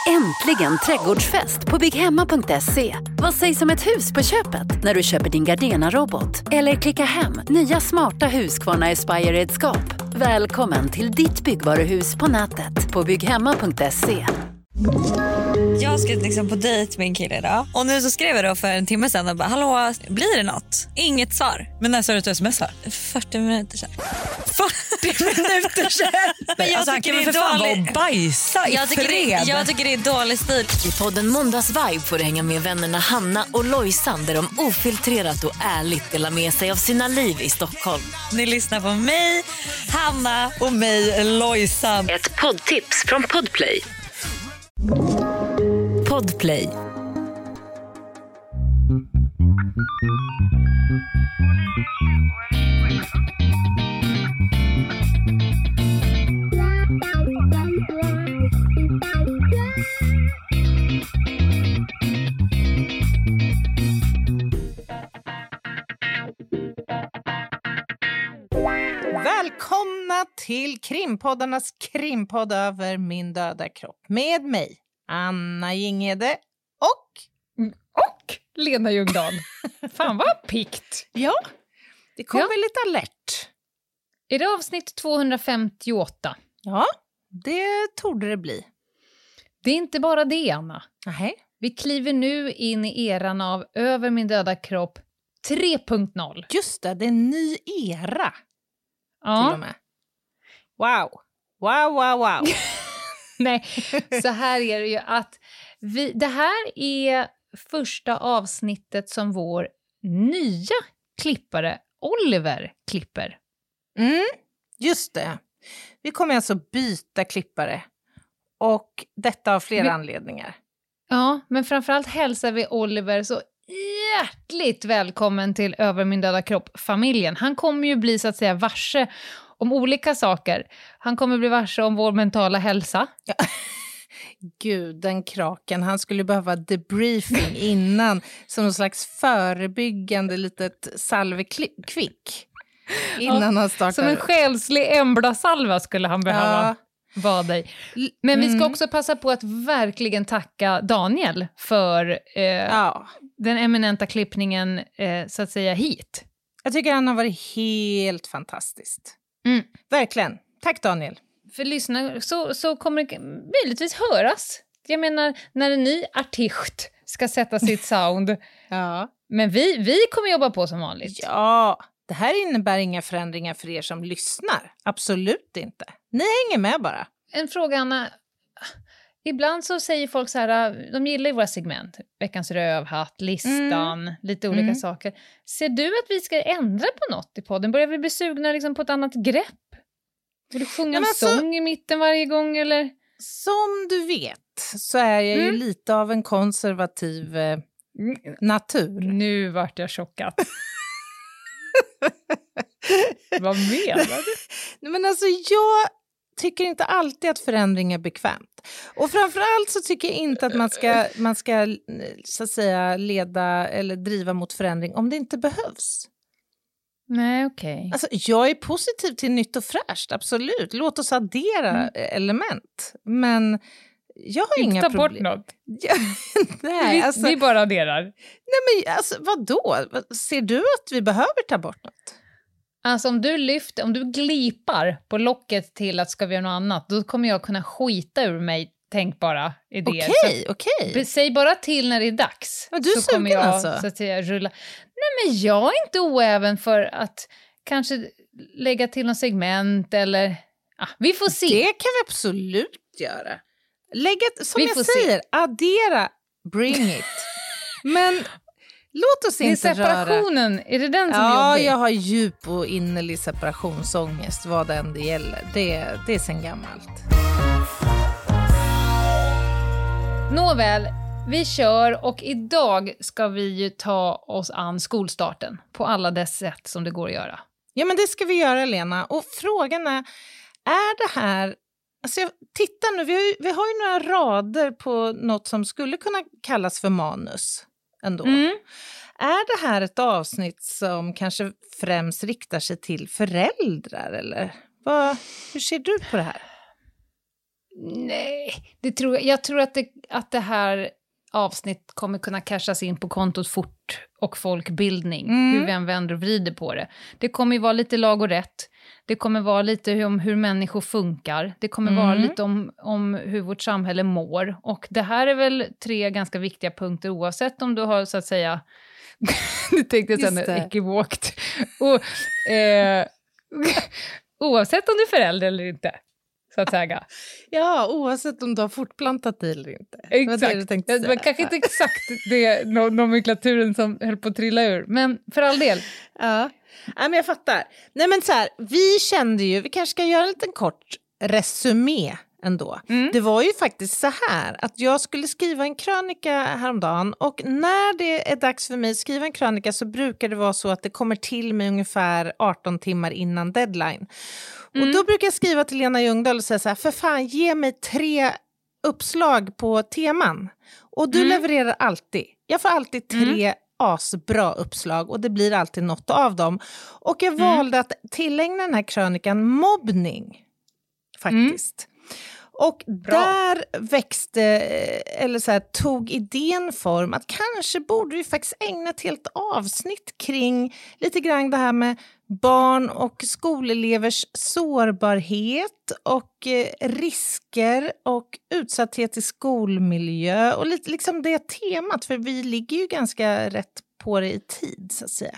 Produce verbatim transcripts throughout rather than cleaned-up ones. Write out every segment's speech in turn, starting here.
Äntligen trädgårdsfest på bygghemma punkt se. Vad sägs om ett hus på köpet när du köper din Gardena-robot? Eller klicka hem nya smarta Husqvarna Aspire-redskap. Välkommen till ditt byggvaruhus på nätet på bygghemma punkt se. Jag ska liksom på dejt med en kille idag. Och nu så skrev jag då för en timme sedan och bara, hallå, blir det något? Inget svar. Men när sa du att du smsar? fyrtio minuter sedan. fyrtio minuter sedan? Men jag alltså, tycker det är för dålig... fan bajsa i jag tycker, det, jag tycker det är dålig stil. I podden Måndagsvibe får du hänga med vännerna Hanna och Lojsan, där de ofiltrerat och ärligt delar med sig av sina liv i Stockholm. Ni lyssnar på mig, Hanna och mig, Lojsan. Ett poddtips från Podplay. Podplay. Välkomna till krimpoddarnas krimpodd över min döda kropp. Med mig, Anna Jinghede och... Och Lena Ljungdahl. Fan vad pikt. Ja, det kom ja. väl lite alert. Är det avsnitt tvåhundrafemtioåtta? Ja, det torde det bli. Det är inte bara det, Anna. Nej. Vi kliver nu in i eran av Över min döda kropp tre punkt noll. Just det, det är en ny era. Ja. Till och med. Wow. Wow, wow, wow. Nej, så här är det ju att vi, det här är första avsnittet som vår nya klippare Oliver klipper. Mm, just det. Vi kommer alltså byta klippare. Och detta av flera vi, anledningar. Ja, men framförallt hälsar vi Oliver så hjärtligt välkommen till Över min döda kropp-familjen. Han kommer ju bli så att säga varse om olika saker. Han kommer bli varse om vår mentala hälsa. Ja. Gud, den kraken. Han skulle behöva debriefing innan. Som någon slags förebyggande litet salvekvick. Innan ja, han startar. Som en själslig emblasalva skulle han behöva ja. vara dig. Men mm. vi ska också passa på att verkligen tacka Daniel för eh, ja. den eminenta klippningen eh, så att säga hit. Jag tycker han har varit helt fantastiskt. Mm. Verkligen. Tack Daniel. För lyssna så, så kommer det möjligtvis höras. Jag menar, när en ny artist ska sätta sitt sound. ja. Men vi, vi kommer jobba på som vanligt. Ja, det här innebär inga förändringar för er som lyssnar. Absolut inte. Ni hänger med bara. En fråga, Anna. Ibland så säger folk så här, de gillar ju våra segment. Veckans rövhatt, listan, mm. lite olika mm. saker. Ser du att vi ska ändra på något i podden? Börjar vi bli sugna liksom på ett annat grepp? Vill du sjunga en så, sång i mitten varje gång, eller? Som du vet så är jag mm. ju lite av en konservativ eh, natur. Nu vart jag chockad. Vad menar du? Nej, men alltså jag tycker inte alltid att förändring är bekvämt. Och framförallt så tycker jag inte att man ska, man ska så att säga leda eller driva mot förändring om det inte behövs. Nej, okej. Okay. Alltså, jag är positiv till nytt och fräscht, absolut. Låt oss addera mm. element. Men jag har inga problem. Inte ta bort något. Ja, nej, vi, alltså, vi bara adderar. Nej, men alltså, vadå? Ser du att vi behöver ta bort något? Alltså om du lyfter, om du glipar på locket till att ska vi göra något annat, då kommer jag kunna skita ur mig tänkbara idéer. Okej, okej. Okay. Säg bara till när det är dags. Men du är så kommer jag alltså. så att säga rulla. Nej, men jag är inte oäven för att kanske lägga till något segment eller ah, vi får se. Det kan vi absolut göra. Lägga, som vi jag säger, se. addera, bring it. Men låt oss inte röra. Separationen, är det den som ja, jobbar? Ja, jag har djup och innerlig separationsångest, vad än det gäller. Det, det är sen gammalt. Nåväl, vi kör och idag ska vi ju ta oss an skolstarten på alla dess sätt som det går att göra. Ja, men det ska vi göra, Lena. Och frågan är, är det här... Alltså, jag, titta nu, vi har, ju, vi har ju några rader på något som skulle kunna kallas för manus ändå. Mm. Är det här ett avsnitt som kanske främst riktar sig till föräldrar, eller? Vad, hur ser du på det här? Nej, det tror jag. Jag tror att det, att det här avsnitt kommer kunna cashas in på kontot fort och folkbildning. Mm. Hur vi än vänder och vrider på det. Det kommer ju vara lite lag och rätt. Det kommer vara lite om hur människor funkar. Det kommer mm. vara lite om, om hur vårt samhälle mår. Och det här är väl tre ganska viktiga punkter oavsett om du har så att säga... Nu tänkte jag sen ekivokt. Och, eh, oavsett om du är förälder eller inte. Så att säga. Ja, oavsett om du har fortplantat dig eller inte. Exakt. Det var, det det det var kanske inte exakt det nomenklaturen som höll på att trilla ur. Men för all del. Ja, ja men jag fattar. Nej men så här, vi kände ju, vi kanske ska göra en liten kort resumé ändå. Mm. Det var ju faktiskt så här att jag skulle skriva en krönika häromdagen och när det är dags för mig att skriva en krönika så brukar det vara så att det kommer till mig ungefär arton timmar innan deadline. Mm. Och då brukar jag skriva till Lena Ljungdahl och säga så här, för fan ge mig tre uppslag på teman. Och du mm. levererar alltid. Jag får alltid tre mm. asbra uppslag och det blir alltid något av dem. Och jag mm. valde att tillägna den här krönikan mobbning faktiskt. Mm. Och Bra. Där växte, eller så här, tog idén form att kanske borde vi faktiskt ägna ett helt avsnitt kring lite grann det här med barn och skolelevers sårbarhet och eh, risker och utsatthet i skolmiljö och lite liksom det temat, för vi ligger ju ganska rätt på det i tid så att säga.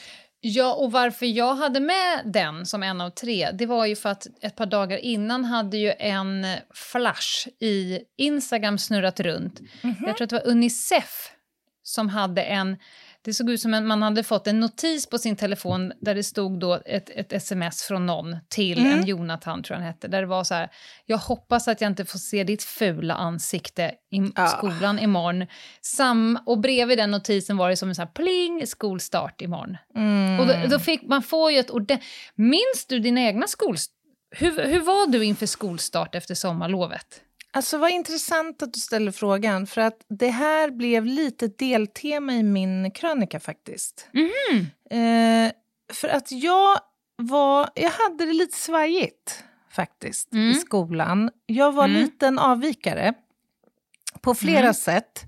Ja, och varför jag hade med den som en av tre, det var ju för att ett par dagar innan hade ju en flash i Instagram snurrat runt. Mm-hmm. Jag tror att det var Unicef som hade en, det såg ut som att man hade fått en notis på sin telefon där det stod då ett, ett sms från någon till mm. en Jonathan tror jag han hette. Där det var så här, jag hoppas att jag inte får se ditt fula ansikte i ja. skolan imorgon. Sam, och bredvid den notisen var det som en sån här pling, skolstart imorgon. Mm. Och då, då fick man få ju ett ordentligt... Minns du dina egna skolstart? Hur, hur var du inför skolstart efter sommarlovet? Alltså vad intressant att du ställer frågan, för att det här blev lite deltema i min krönika faktiskt. Mm. Eh, för att jag var, jag hade det lite svajigt faktiskt mm. i skolan. Jag var mm. lite en avvikare på flera mm. sätt.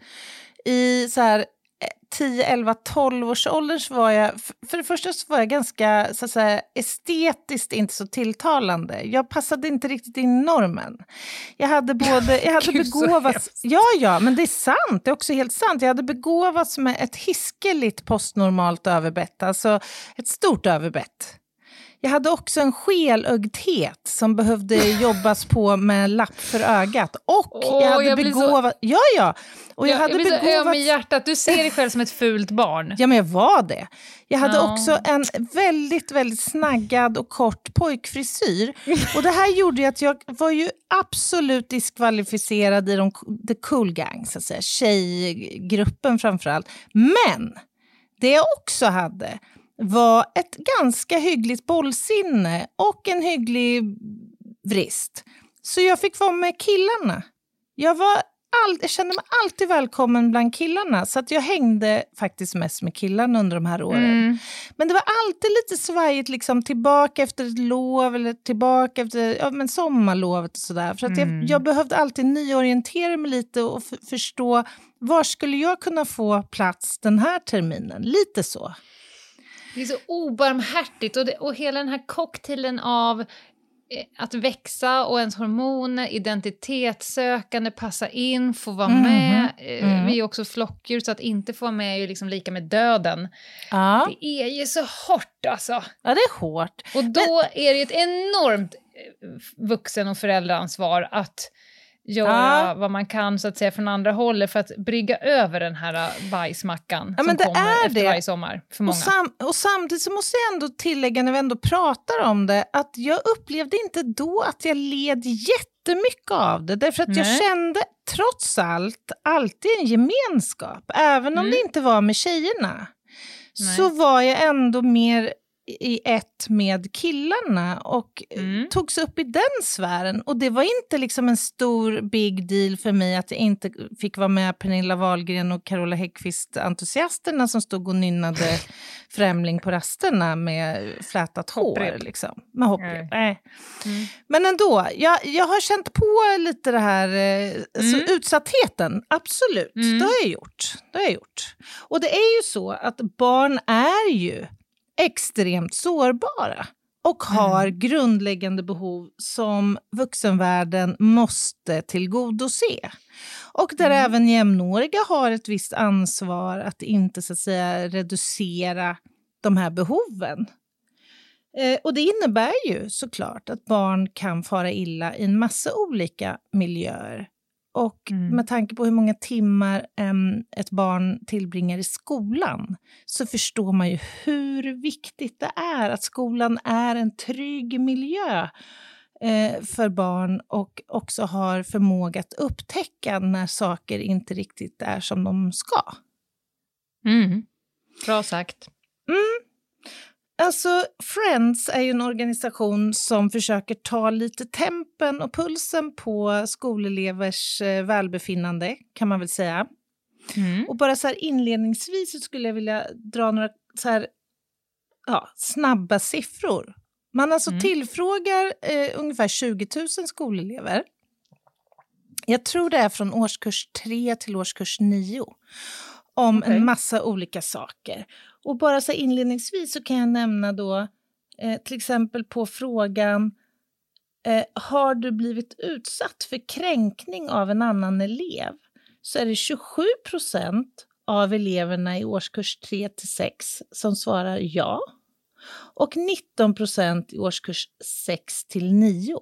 I så här tio, elva, tolv års åldern så var jag, för det första så var jag ganska så att säga, estetiskt inte så tilltalande. Jag passade inte riktigt in i normen. Jag hade både, jag hade begåvats, ja ja, men det är sant, det är också helt sant. Jag hade begåvats med ett hiskeligt postnormalt överbett, alltså ett stort överbett. Jag hade också en skelögdhet som behövde jobbas på med lapp för ögat. Och oh, jag hade jag begåvat... Så... Ja, ja. Och jag, jag hade jag blir begåvat... så öm i hjärtat. Du ser dig själv som ett fult barn. Ja, men jag var det. Jag hade oh. också en väldigt, väldigt snaggad och kort pojkfrisyr. Och det här gjorde ju att jag var ju absolut diskvalificerad i de, the cool gang, så att säga. Tjejgruppen framförallt. Men det jag också hade... var ett ganska hyggligt bollsinne och en hygglig vrist. Så jag fick vara med killarna. Jag, var all, jag kände mig alltid välkommen bland killarna. Så att jag hängde faktiskt mest med killarna under de här åren. Mm. Men det var alltid lite svajigt liksom, tillbaka efter ett lov eller tillbaka efter ja, men sommarlovet och sådär. För att mm. jag, jag behövde alltid nyorientera mig lite och f- förstå var skulle jag kunna få plats den här terminen. Lite så. Det är så obarmhärtigt och, det, och hela den här cocktailen av eh, att växa och ens hormoner, identitetssökande, passa in, få vara mm, med. Eh, mm. Vi är också flockdjur så att inte få vara med är ju liksom lika med döden. Ja. Det är ju så hårt alltså. Ja, det är hårt. Och då Men... är det ett enormt vuxen- och föräldraansvar att göra ja. vad man kan så att säga från andra hållet för att brygga över den här bajsmackan ja, som kommer efter det. varje sommar för många. Och, sam- och samtidigt så måste jag ändå tillägga när vi ändå pratar om det att jag upplevde inte då att jag led jättemycket av det. Därför att Nej. jag kände trots allt alltid en gemenskap. Även om mm. det inte var med tjejerna. Nej. Så var jag ändå mer i ett med killarna och mm. togs upp i den sfären. Och det var inte liksom en stor big deal för mig att jag inte fick vara med Pernilla Wahlgren och Carola Häggkvist, entusiasterna som stod och nynnade Främling på rasterna med flätat hår. Liksom, med hopprep. Mm. Mm. Men ändå, jag, jag har känt på lite det här mm. så utsattheten. Absolut, mm. det har jag gjort. Det har jag gjort. Och det är ju så att barn är ju extremt sårbara och har mm. grundläggande behov som vuxenvärlden måste tillgodose. Och där mm. även jämnåriga har ett visst ansvar att inte så att säga reducera de här behoven. Eh, och det innebär ju såklart att barn kan fara illa i en massa olika miljöer. Och mm. med tanke på hur många timmar um, ett barn tillbringar i skolan så förstår man ju hur viktigt det är att skolan är en trygg miljö eh, för barn och också har förmåga att upptäcka när saker inte riktigt är som de ska. Mm. Bra sagt. Mm. Alltså, Friends är ju en organisation som försöker ta lite tempen och pulsen på skolelevers eh, välbefinnande, kan man väl säga. Mm. Och bara så här inledningsvis så skulle jag vilja dra några så här, ja, snabba siffror. Man alltså mm. tillfrågar eh, ungefär tjugo tusen skolelever. Jag tror det är från årskurs tre till årskurs nio. Om okay. en massa olika saker. Och bara så inledningsvis så kan jag nämna då eh, till exempel på frågan eh, har du blivit utsatt för kränkning av en annan elev? Så är det tjugosju procent av eleverna i årskurs tre till sex som svarar ja. Och nitton procent i årskurs sex till nio.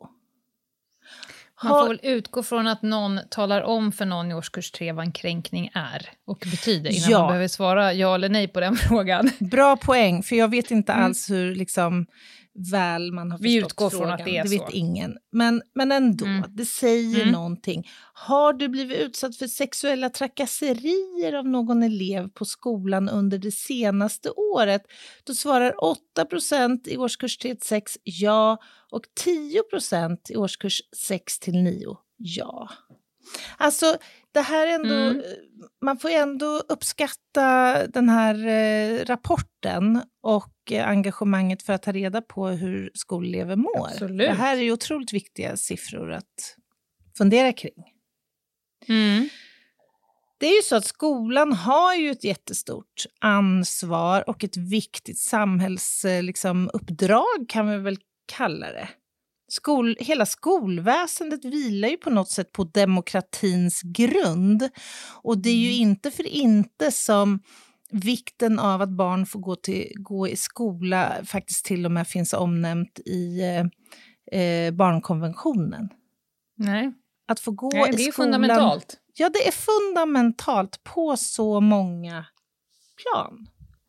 Man får väl utgå från att någon talar om för någon i årskurs tre vad en kränkning är och betyder innan ja. man behöver svara ja eller nej på den frågan. Bra poäng, för jag vet inte mm. alls hur liksom väl man har Vi förstått utgår frågan. Från att det är det så. vet ingen. Men, men ändå, mm. det säger mm. någonting. Har du blivit utsatt för sexuella trakasserier av någon elev på skolan under det senaste året? Då svarar åtta procent i årskurs tre till sex ja och tio procent i årskurs sex till nio ja. Alltså det här ändå, mm. man får ändå uppskatta den här eh, rapporten och eh, engagemanget för att ta reda på hur skolelever mår. Absolut. Det här är ju otroligt viktiga siffror att fundera kring. Mm. Det är ju så att skolan har ju ett jättestort ansvar och ett viktigt samhällsuppdrag liksom, uppdrag, kan vi väl kalla det. Skol, hela skolväsendet vilar ju på något sätt på demokratins grund. Och det är ju inte för inte som vikten av att barn får gå, till, gå i skola faktiskt till och med finns omnämnt i eh, barnkonventionen. Nej. Att få gå Nej, det i är skolan, fundamentalt. Ja, det är fundamentalt på så många plan.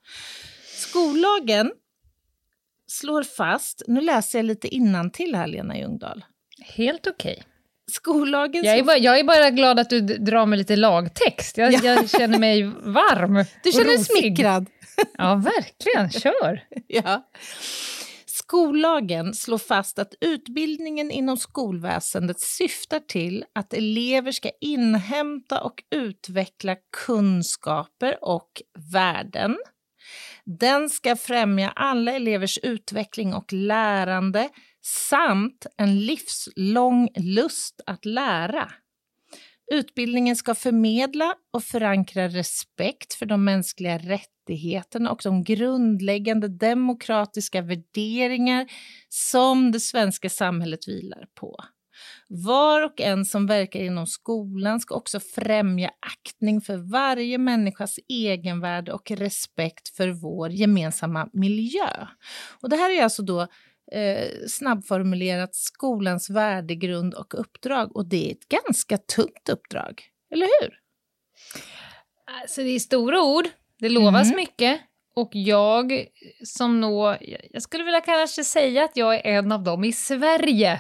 Skollagen slår fast, nu läser jag lite innantill här Lena Ljungdahl. Helt okej. Okay. Skollagen jag, är bara, jag är bara glad att du drar med lite lagtext. Jag, ja. jag känner mig varm. Du känner dig rosig. smickrad. Ja, verkligen. Kör. Ja. Skollagen slår fast att utbildningen inom skolväsendet syftar till att elever ska inhämta och utveckla kunskaper och värden. Den ska främja alla elevers utveckling och lärande samt en livslång lust att lära. Utbildningen ska förmedla och förankra respekt för de mänskliga rättigheterna och de grundläggande demokratiska värderingar som det svenska samhället vilar på. Var och en som verkar inom skolan ska också främja aktning för varje människas egenvärde och respekt för vår gemensamma miljö. Och det här är alltså då eh, snabbformulerat skolans värdegrund och uppdrag. Och det är ett ganska tungt uppdrag, eller hur? Alltså det är stora ord, det lovas mm. mycket. Och jag som nå, jag skulle vilja kanske säga att jag är en av dem i Sverige,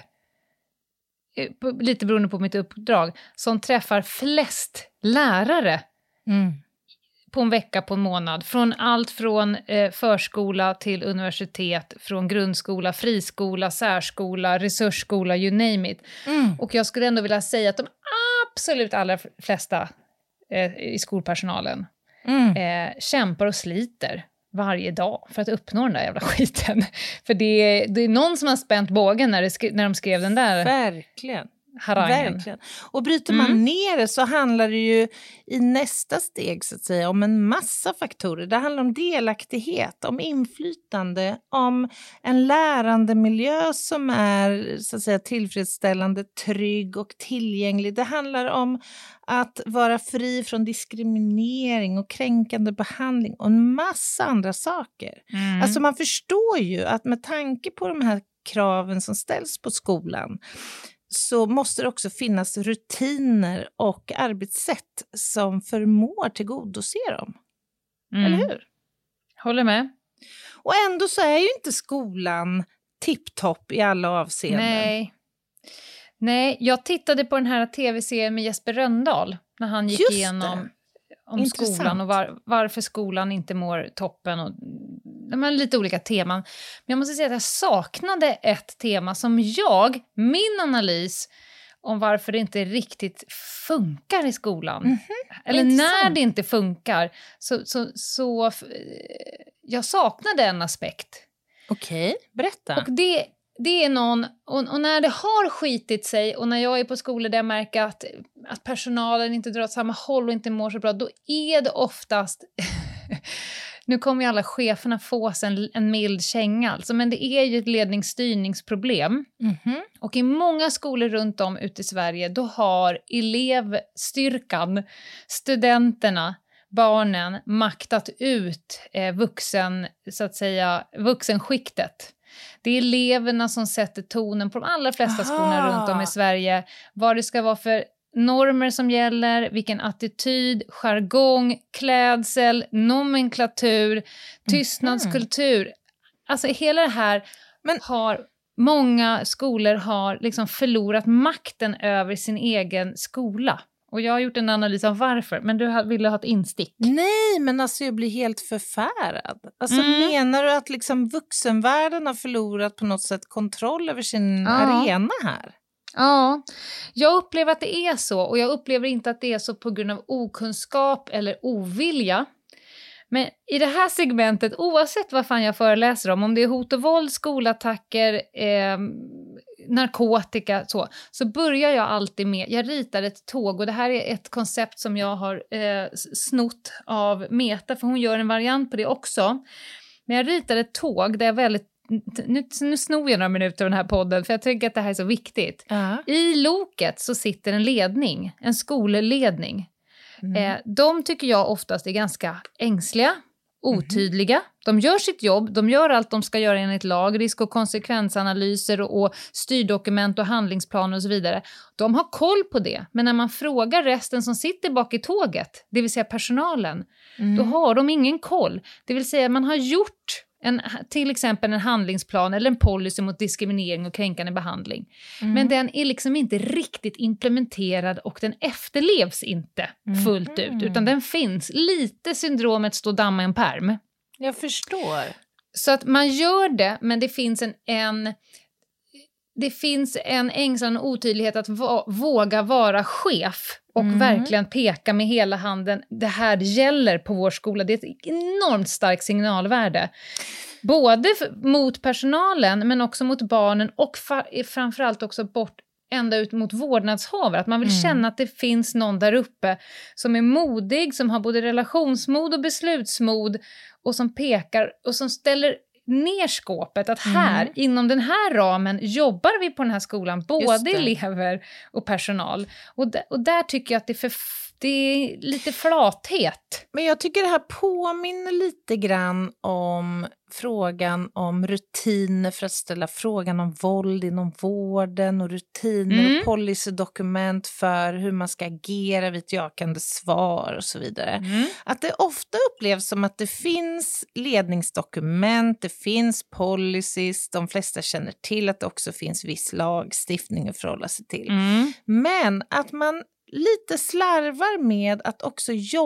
lite beroende på mitt uppdrag, som träffar flest lärare mm. på en vecka, på en månad. Från allt från eh, förskola till universitet, från grundskola, friskola, särskola, resursskola, you name it. Mm. Och jag skulle ändå vilja säga att de absolut allra flesta eh, i skolpersonalen mm. eh, kämpar och sliter varje dag för att uppnå den där jävla skiten. För det är, det är någon som har spänt bågen när, det skri- när de skrev den där Verkligen. harangen. Verkligen. Och bryter man mm. ner det så handlar det ju i nästa steg så att säga om en massa faktorer. Det handlar om delaktighet, om inflytande, om en lärande miljö som är så att säga tillfredsställande, trygg och tillgänglig. Det handlar om att vara fri från diskriminering och kränkande behandling och en massa andra saker. Mm. Alltså man förstår ju att med tanke på de här kraven som ställs på skolan så måste det också finnas rutiner och arbetssätt som förmår tillgodose dem. Mm. Eller hur? Håller med. Och ändå så är ju inte skolan tipptopp i alla avseenden. Nej. Nej, jag tittade på den här tv-serien med Jesper Rönndahl när han gick Just igenom det. om Intressant. skolan och var, varför skolan inte mår toppen och men lite olika teman. Men jag måste säga att jag saknade ett tema som jag, min analys om varför det inte riktigt funkar i skolan. Mm-hmm. Eller Intressant. när det inte funkar. Så, så, så jag saknade en aspekt. Okej, okay, berätta. Och det, det är någon, och, och när det har skitit sig och när jag är på skolor där jag märker att, att personalen inte drar åt samma håll och inte mår så bra, då är det oftast... Nu kommer ju alla cheferna få sig en, en mild känga, alltså, men det är ju ett ledningsstyrningsproblem. Mm-hmm. Och i många skolor runt om ute i Sverige, då har elevstyrkan, studenterna, barnen maktat ut eh, vuxen, så att säga, vuxenskiktet. Det är eleverna som sätter tonen på de allra flesta Aha. skolorna runt om i Sverige. Vad det ska vara för normer som gäller, vilken attityd, jargong, klädsel, nomenklatur, tystnadskultur. Mm. Alltså hela det här Men... har många skolor har liksom förlorat makten över sin egen skola. Och jag har gjort en analys av varför, men du ville ha ett instick. Nej, men alltså jag blir helt förfärad. Alltså mm. menar du att liksom vuxenvärlden har förlorat på något sätt kontroll över sin ja. arena här? Ja, jag upplever att det är så, och jag upplever inte att det är så på grund av okunskap eller ovilja. Men i det här segmentet, oavsett vad fan jag föreläser om, om det är hot och våld, skolattacker, eh, narkotika, så, så börjar jag alltid med, jag ritar ett tåg, och det här är ett koncept som jag har eh, snott av Meta, för hon gör en variant på det också. Men jag ritar ett tåg där jag väldigt Nu, nu snor jag några minuter av den här podden, för jag tycker att det här är så viktigt. Uh-huh. I loket så sitter en ledning, en skolledning. Mm. Eh, de tycker jag oftast är ganska ängsliga, otydliga. Mm. De gör sitt jobb, de gör allt de ska göra enligt lag, risk- och konsekvensanalyser och, och styrdokument och handlingsplaner och så vidare. De har koll på det, men när man frågar resten som sitter bak i tåget, det vill säga personalen, mm. då har de ingen koll. Det vill säga man har gjort En, till exempel en handlingsplan eller en policy mot diskriminering och kränkande behandling. Mm. Men den är liksom inte riktigt implementerad och den efterlevs inte mm. fullt ut. Utan den finns, lite syndromet stå damma en perm. Jag förstår. Så att man gör det, men det finns en, en, det finns en ängslan och otydlighet att va, våga vara chef. Och mm. verkligen peka med hela handen, det här gäller på vår skola. Det är ett enormt starkt signalvärde. Både f- mot personalen, men också mot barnen. Och fa- framförallt också bort ända ut mot vårdnadshavare. Att man vill mm. känna att det finns någon där uppe som är modig, som har både relationsmod och beslutsmod. Och som pekar och som ställer ner skåpet, att här, mm. inom den här ramen jobbar vi på den här skolan, både elever och personal. Och, d- och där tycker jag att det är, för, det är lite flathet. Men jag tycker det här påminner lite grann om frågan om rutiner för att ställa frågan om våld inom vården, och rutiner mm. och policydokument för hur man ska agera vid ett jakande svar och så vidare. Mm. Att det ofta upplevs som att det finns ledningsdokument, det finns policies, de flesta känner till att det också finns viss lagstiftning att förhålla sig till. Mm. Men att man lite slarvar med att också jobba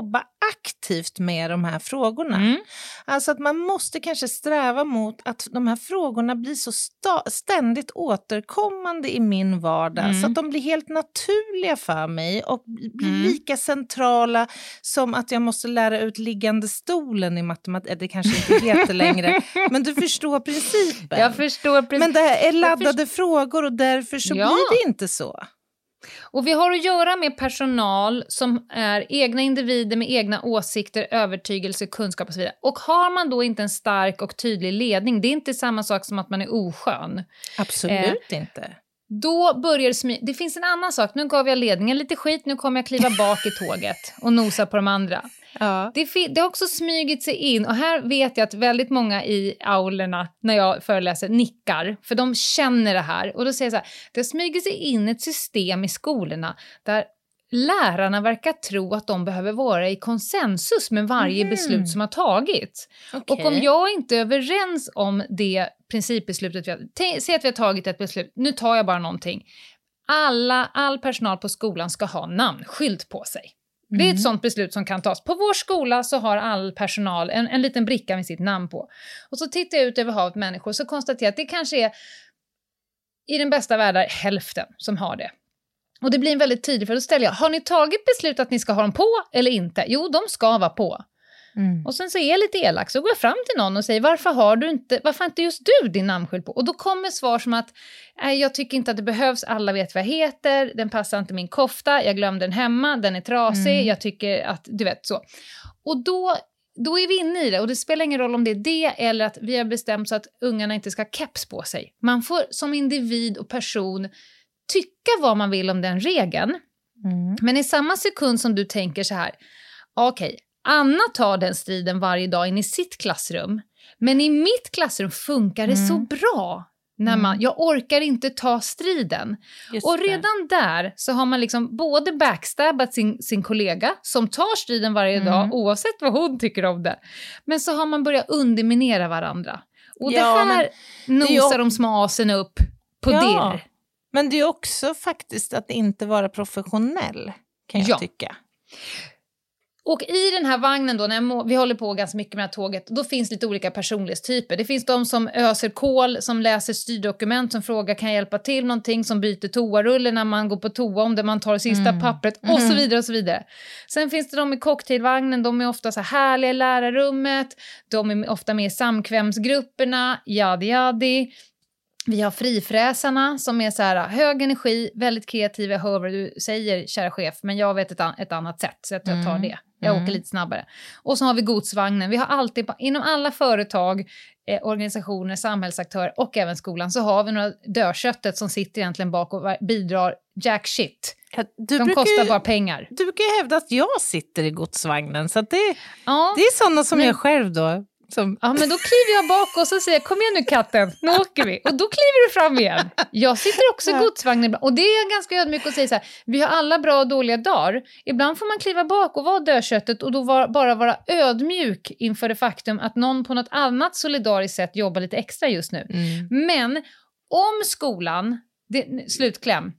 aktivt med de här frågorna. Mm. Alltså att man måste kanske sträva mot att de här frågorna blir så sta- ständigt återkommande i min vardag. Mm. Så att de blir helt naturliga för mig och blir Mm. lika centrala som att jag måste lära ut liggande stolen i matematik. Det kanske inte heter längre. Men du förstår principen. Jag förstår precis. Men det här är laddade frågor och därför så Ja. blir det inte så. Och vi har att göra med personal som är egna individer med egna åsikter, övertygelse, kunskap och så vidare. Och har man då inte en stark och tydlig ledning, det är inte samma sak som att man är oskön. Absolut eh, inte. Då börjar det smy- Det finns en annan sak. Nu gav jag ledningen lite skit, nu kommer jag kliva bak i tåget och nosa på de andra. Ja. Det, fi- det har också smygit sig in, och här vet jag att väldigt många i aulorna när jag föreläser nickar, för de känner det här. Och då säger jag så här, det har smygit sig in ett system i skolorna där lärarna verkar tro att de behöver vara i konsensus med varje Mm. beslut som har tagits. Okay. Och om jag inte är överens om det principbeslutet, vi har, t- säg att vi har tagit ett beslut, nu tar jag bara någonting. Alla, all personal på skolan ska ha namnskylt på sig. Det är ett sånt beslut som kan tas. På vår skola så har all personal en, en liten bricka med sitt namn på. Och så tittar jag ut över havet människor, så konstaterar jag att det kanske är i den bästa världen hälften som har det. Och det blir en väldigt tydlig, för då ställer jag, har ni tagit beslut att ni ska ha dem på eller inte? Jo, de ska vara på. Mm. Och sen så är jag lite elak, så går jag fram till någon och säger, varför har du inte, varför har inte just du din namnskylt på? Och då kommer svar som att, äh, jag tycker inte att det behövs, alla vet vad jag heter, den passar inte min kofta, jag glömde den hemma, den är trasig, mm. jag tycker att, du vet så. Och då, då är vi inne i det, och det spelar ingen roll om det är det eller att vi har bestämt så att ungarna inte ska ha keps på sig. Man får som individ och person tycka vad man vill om den regeln, mm. men i samma sekund som du tänker så här, okej, okay, Anna tar den striden varje dag in i sitt klassrum. Men i mitt klassrum funkar det mm. så bra. När man, mm. jag orkar inte ta striden. Just och redan det. Där så har man liksom både backstabbat sin, sin kollega som tar striden varje mm. dag oavsett vad hon tycker om det. Men så har man börjat underminera varandra. Och ja, det här nosar det de små asen upp på ja. Dirr. Men det är också faktiskt att inte vara professionell, kan jag ja. tycka. Och i den här vagnen då, när må- vi håller på ganska mycket med det här tåget, då finns lite olika personlighetstyper. Det finns de som öser kol, som läser styrdokument, som frågar kan jag hjälpa till någonting, som byter toarulle när man går på toa, om det man tar det sista mm. pappret och så vidare och så vidare. Sen finns det de i cocktailvagnen, de är ofta så här härliga i lärarrummet, de är ofta med i samkvämsgrupperna, jadi jadi. Vi har frifräsarna som är så här hög energi, väldigt kreativa, jag hör vad du säger, kära chef, men jag vet ett, an- ett annat sätt så att jag tar det. Jag mm. åker lite snabbare. Och så har vi godsvagnen. Vi har alltid, inom alla företag, eh, organisationer, samhällsaktörer och även skolan, så har vi några dödköttet som sitter egentligen bak och bidrar jack shit. Ja, de brukar kostar ju, bara pengar. Du brukar ju hävda att jag sitter i godsvagnen, så att det, ja, det är sådana som men, jag själv då. Som... Ja, men då kliver jag bak och så säger jag, kom igen nu katten, nu åker vi. Och då kliver du fram igen. Jag sitter också i ja. godsvagnen. Och det är ganska ödmykt att säga så här, vi har alla bra och dåliga dagar. Ibland får man kliva bak och vara dödköttet och då var, bara vara ödmjuk inför det faktum att någon på något annat solidariskt sätt jobbar lite extra just nu. Mm. Men om skolan, det, slutkläm,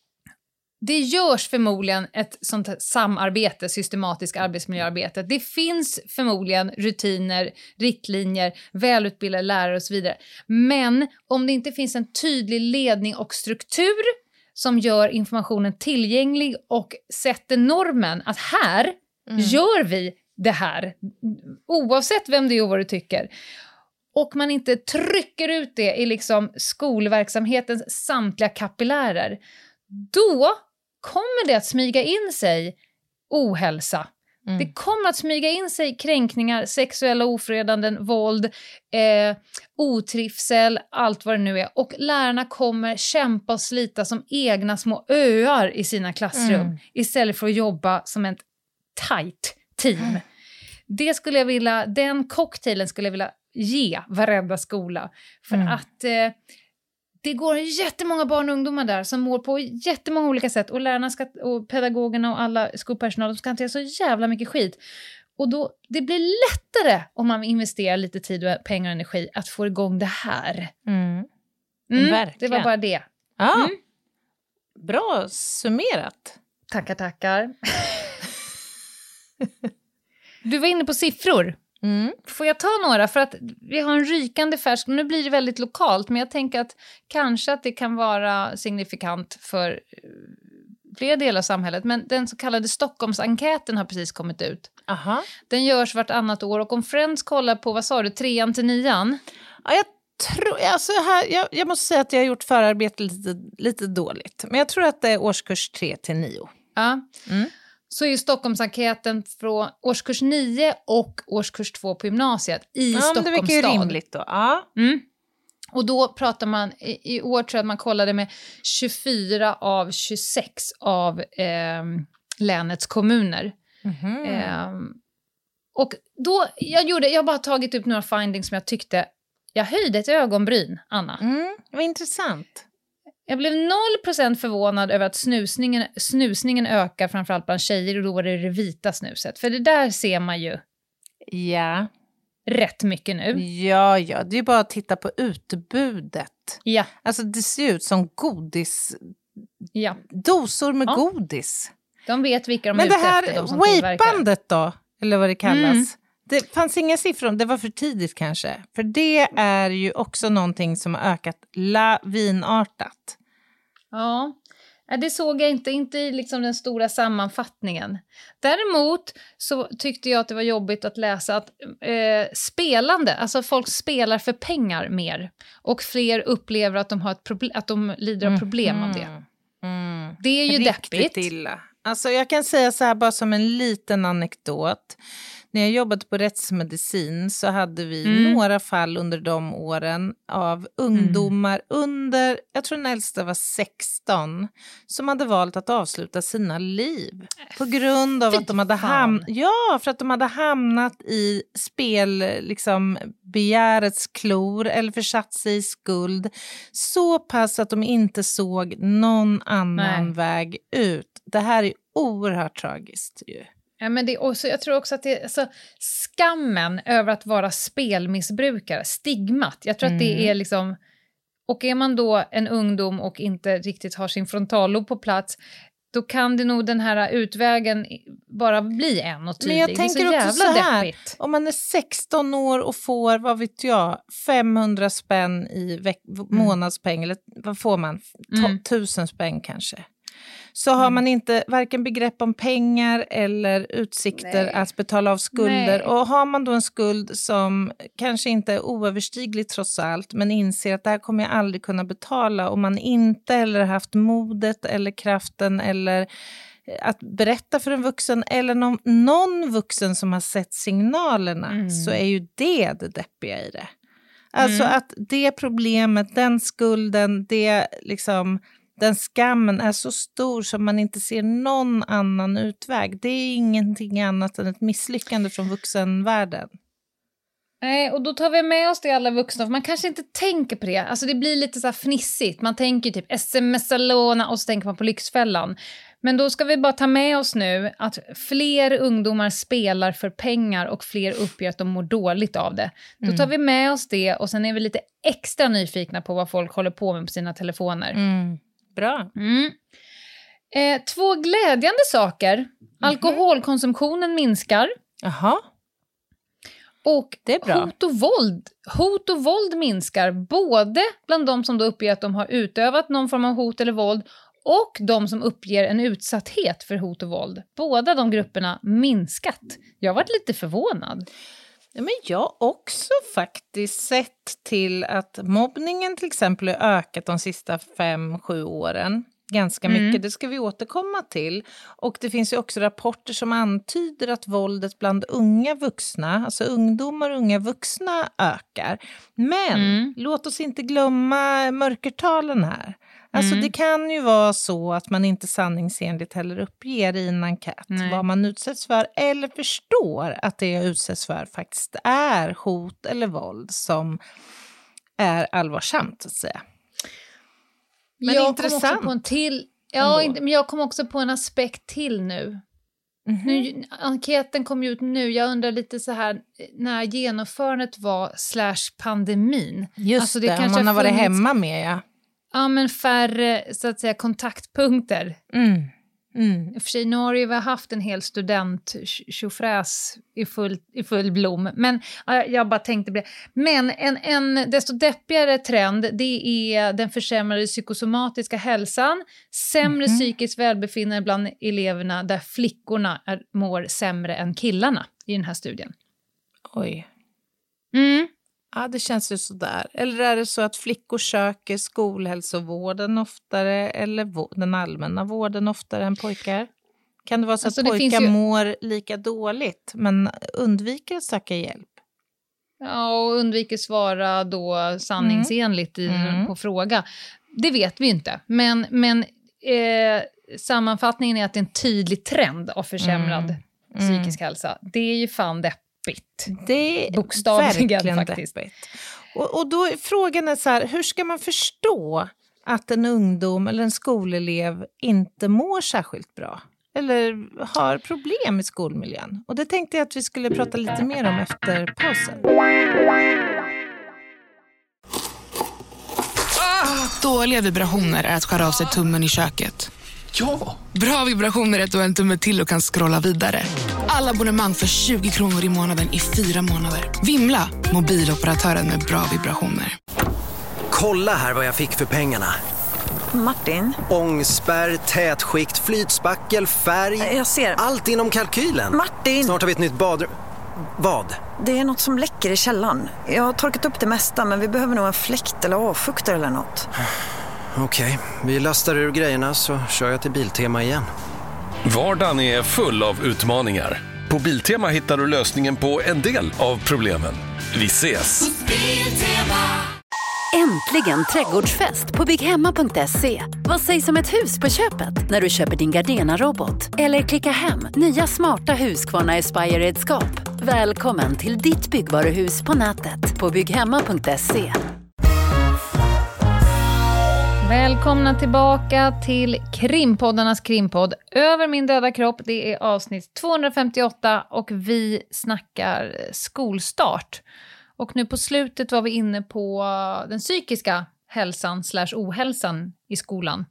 det görs förmodligen ett sånt här samarbete, systematiskt arbetsmiljöarbete. Det finns förmodligen rutiner, riktlinjer, välutbildade lärare och så vidare. Men om det inte finns en tydlig ledning och struktur som gör informationen tillgänglig och sätter normen att här mm. gör vi det här, oavsett vem det är och vad du tycker. Och man inte trycker ut det i liksom skolverksamhetens samtliga kapillärer, då kommer det att smyga in sig ohälsa. Mm. Det kommer att smyga in sig kränkningar, sexuella ofredanden, våld, eh, otrivsel, allt vad det nu är. Och lärarna kommer kämpa och slita som egna små öar i sina klassrum. Mm. Istället för att jobba som ett tight team. Mm. Det skulle jag vilja, den cocktailen skulle jag vilja ge varenda skola. För mm. att... Eh, det går jättemånga barn och ungdomar där som mår på jättemånga olika sätt. Och lärarna ska, och pedagogerna och alla skolpersonal, de ska hantera så jävla mycket skit. Och då, det blir lättare om man investerar lite tid och pengar och energi att få igång det här. Mm. Mm, Verkligen. det var bara det. Ja, mm. Bra summerat. Tackar, tackar. Du var inne på siffror. Mm. Får jag ta några? För att vi har en rykande färsk... Nu blir det väldigt lokalt, men jag tänker att kanske att det kan vara signifikant för flera delar av samhället. Men den så kallade Stockholmsenkäten har precis kommit ut. Aha. Den görs vartannat år. Och om Friends kollar på, vad sa du, trean till nian? Ja, jag, tror, alltså här, jag, jag måste säga att jag har gjort förarbetet lite, lite dåligt. Men jag tror att det är årskurs tre till nio. Ja. Mm. Så är Stockholmsenkäten från årskurs nio och årskurs två på gymnasiet i ja, Stockholms det verkar ju stad. rimligt då. Ja. Mm. Och då pratar man, i, i år tror jag att man kollade med tjugofyra av tjugosex av eh, länets kommuner. Mm-hmm. Eh, och då, jag gjorde, jag har bara tagit upp några findings som jag tyckte, jag höjde ett ögonbryn, Anna. Mm, vad intressant. Jag blev noll procent förvånad över att snusningen, snusningen ökar framförallt bland tjejer, och då är det det vita snuset. För det där ser man ju Ja. rätt mycket nu. Ja, ja. Det är ju bara att titta på utbudet. Ja, Alltså det ser ut som godis. ja. Dosor med Ja. godis. De vet vilka de Men är det ute här efter, de som tillverkar. vapandet då? Eller vad det kallas. Mm. Det fanns inga siffror om det, var för tidigt kanske. För det är ju också någonting som har ökat lavinartat. Ja, Ja, det såg jag inte, inte i liksom den stora sammanfattningen. Däremot så tyckte jag att det var jobbigt att läsa att eh, spelande, alltså folk spelar för pengar mer. Och fler upplever att de, har ett proble- att de lider av problem Mm. av det. Mm. Det är ju Riktigt deppigt. illa. Alltså jag kan säga så här bara som en liten anekdot. När jag jobbade på rättsmedicin så hade vi Mm. några fall under de åren av ungdomar under, jag tror den äldsta var sexton, som hade valt att avsluta sina liv. På grund av Fy att de hade, fan. ham- ja, för att de hade hamnat i spel, liksom begärets klor eller försatt sig i skuld. Så pass att de inte såg någon annan Nej. väg ut. Det här är oerhört tragiskt ju. Ja, men det är också, jag tror också att det är alltså, skammen över att vara spelmissbrukare, stigmat. Jag tror Mm. att det är liksom, och är man då en ungdom och inte riktigt har sin frontallob på plats, då kan det nog den här utvägen bara bli en och tydlig. Men jag det är tänker så också jävla så här, deppigt. om man är sexton år och får, vad vet jag, femhundra spänn i veck- månadspeng, eller vad får man? Mm. Mm. Tusen spänn kanske. Så har man inte varken begrepp om pengar eller utsikter Nej. att betala av skulder. Nej. Och har man då en skuld som kanske inte är oöverstiglig trots allt, men inser att det här kommer jag aldrig kunna betala, och man inte heller haft modet eller kraften eller att berätta för en vuxen eller någon, någon vuxen som har sett signalerna, Mm. så är ju det det deppiga i det. Alltså Mm. att det problemet, den skulden, det liksom... Den skammen är så stor som man inte ser någon annan utväg. Det är ingenting annat än ett misslyckande från vuxenvärlden. Nej, och då tar vi med oss det alla vuxna, för man kanske inte tänker på det. Alltså det blir lite så här fnissigt. Man tänker typ sms-låna och så tänker man på Lyxfällan. Men då ska vi bara ta med oss nu att fler ungdomar spelar för pengar och fler uppger att de mår dåligt av det. Då tar vi med oss det, och sen är vi lite extra nyfikna på vad folk håller på med på sina telefoner. Mm. Bra. Mm. Eh, två glädjande saker. Alkoholkonsumtionen minskar. Jaha, Och det är bra. hot och våld. Hot och våld minskar både bland de som då uppger att de har utövat någon form av hot eller våld, och de som uppger en utsatthet för hot och våld. Båda de grupperna minskat. Jag har varit lite förvånad. Ja, men jag har också faktiskt sett till att mobbningen till exempel har ökat de sista fem, sju åren. Ganska Mm. mycket, det ska vi återkomma till. Och det finns ju också rapporter som antyder att våldet bland unga vuxna, alltså ungdomar och unga vuxna, ökar. Men Mm. låt oss inte glömma mörkertalen här. Alltså Mm. det kan ju vara så att man inte sanningsenligt heller uppger i en enkät Nej. vad man utsätts för, eller förstår att det jag utsätts för faktiskt är hot eller våld som är allvarsamt, så att säga. Men jag intressant kom också på en till... Ja, ändå. inte, men jag kom också på en aspekt till nu. Mhm. nu. Enkäten kom ju ut nu. Jag undrar lite så här när genomförandet var slash pandemin. Just Alltså, det det, om kanske man har har varit funnits- hemma med, ja. Ja, men färre så att säga kontaktpunkter. Mm. Mm. För sig, nu har vi haft en hel student tjofräs i full, i full blom. Men äh, jag bara tänkte det. Men en, en desto deppigare trend, det är den försämrade psykosomatiska hälsan. Sämre mm. psykiskt välbefinnande bland eleverna, där flickorna är, mår sämre än killarna i den här studien. Oj. Mm. Ja, det känns ju sådär. Eller är det så att flickor söker skolhälsovården oftare eller vå- den allmänna vården oftare än pojkar? Kan det vara så alltså, att pojkar ju... mår lika dåligt men undviker att söka hjälp? Ja, och undviker svara då sanningsenligt mm. i, mm. på fråga. Det vet vi inte. Men, men eh, sammanfattningen är att det är en tydlig trend av försämrad mm. psykisk mm. hälsa. Det är ju fan det. Det är bokstavligen faktiskt. Och, och då är frågan är så här, hur ska man förstå att en ungdom eller en skolelev inte mår särskilt bra? Eller har problem i skolmiljön? Och det tänkte jag att vi skulle prata lite mer om efter pausen. Ah, dåliga vibrationer är att skära av sig tummen i köket. Ja! Bra vibrationer är att du har en tumme till och kan scrolla vidare. Alla abonnemang för tjugo kronor i månaden i fyra månader. Vimla, mobiloperatören med bra vibrationer. Kolla här vad jag fick för pengarna. Martin? Ångspärr, tätskikt, flytspackel, färg. Jag ser. Allt inom kalkylen. Martin! Snart har vi ett nytt badrum. Vad? Det är något som läcker i källaren. Jag har torkat upp det mesta, men vi behöver nog en fläkt eller avfuktare eller något. Okej, vi lastar ur grejerna så kör jag till Biltema igen. Vardagen är full av utmaningar. På Biltema hittar du lösningen på en del av problemen. Vi ses! Äntligen trädgårdsfest på bygghemma punkt se. Vad sägs om ett hus på köpet när du köper din Gardena-robot? Eller klicka hem nya smarta Husqvarna Aspire-redskap. Välkommen till ditt byggvaruhus på nätet på bygghemma punkt se. Välkomna tillbaka till Krimpoddarnas krimpodd Över min döda kropp. Det är avsnitt tvåhundrafemtioåtta och vi snackar skolstart. Och nu på slutet var vi inne på den psykiska hälsan slash ohälsan i skolan.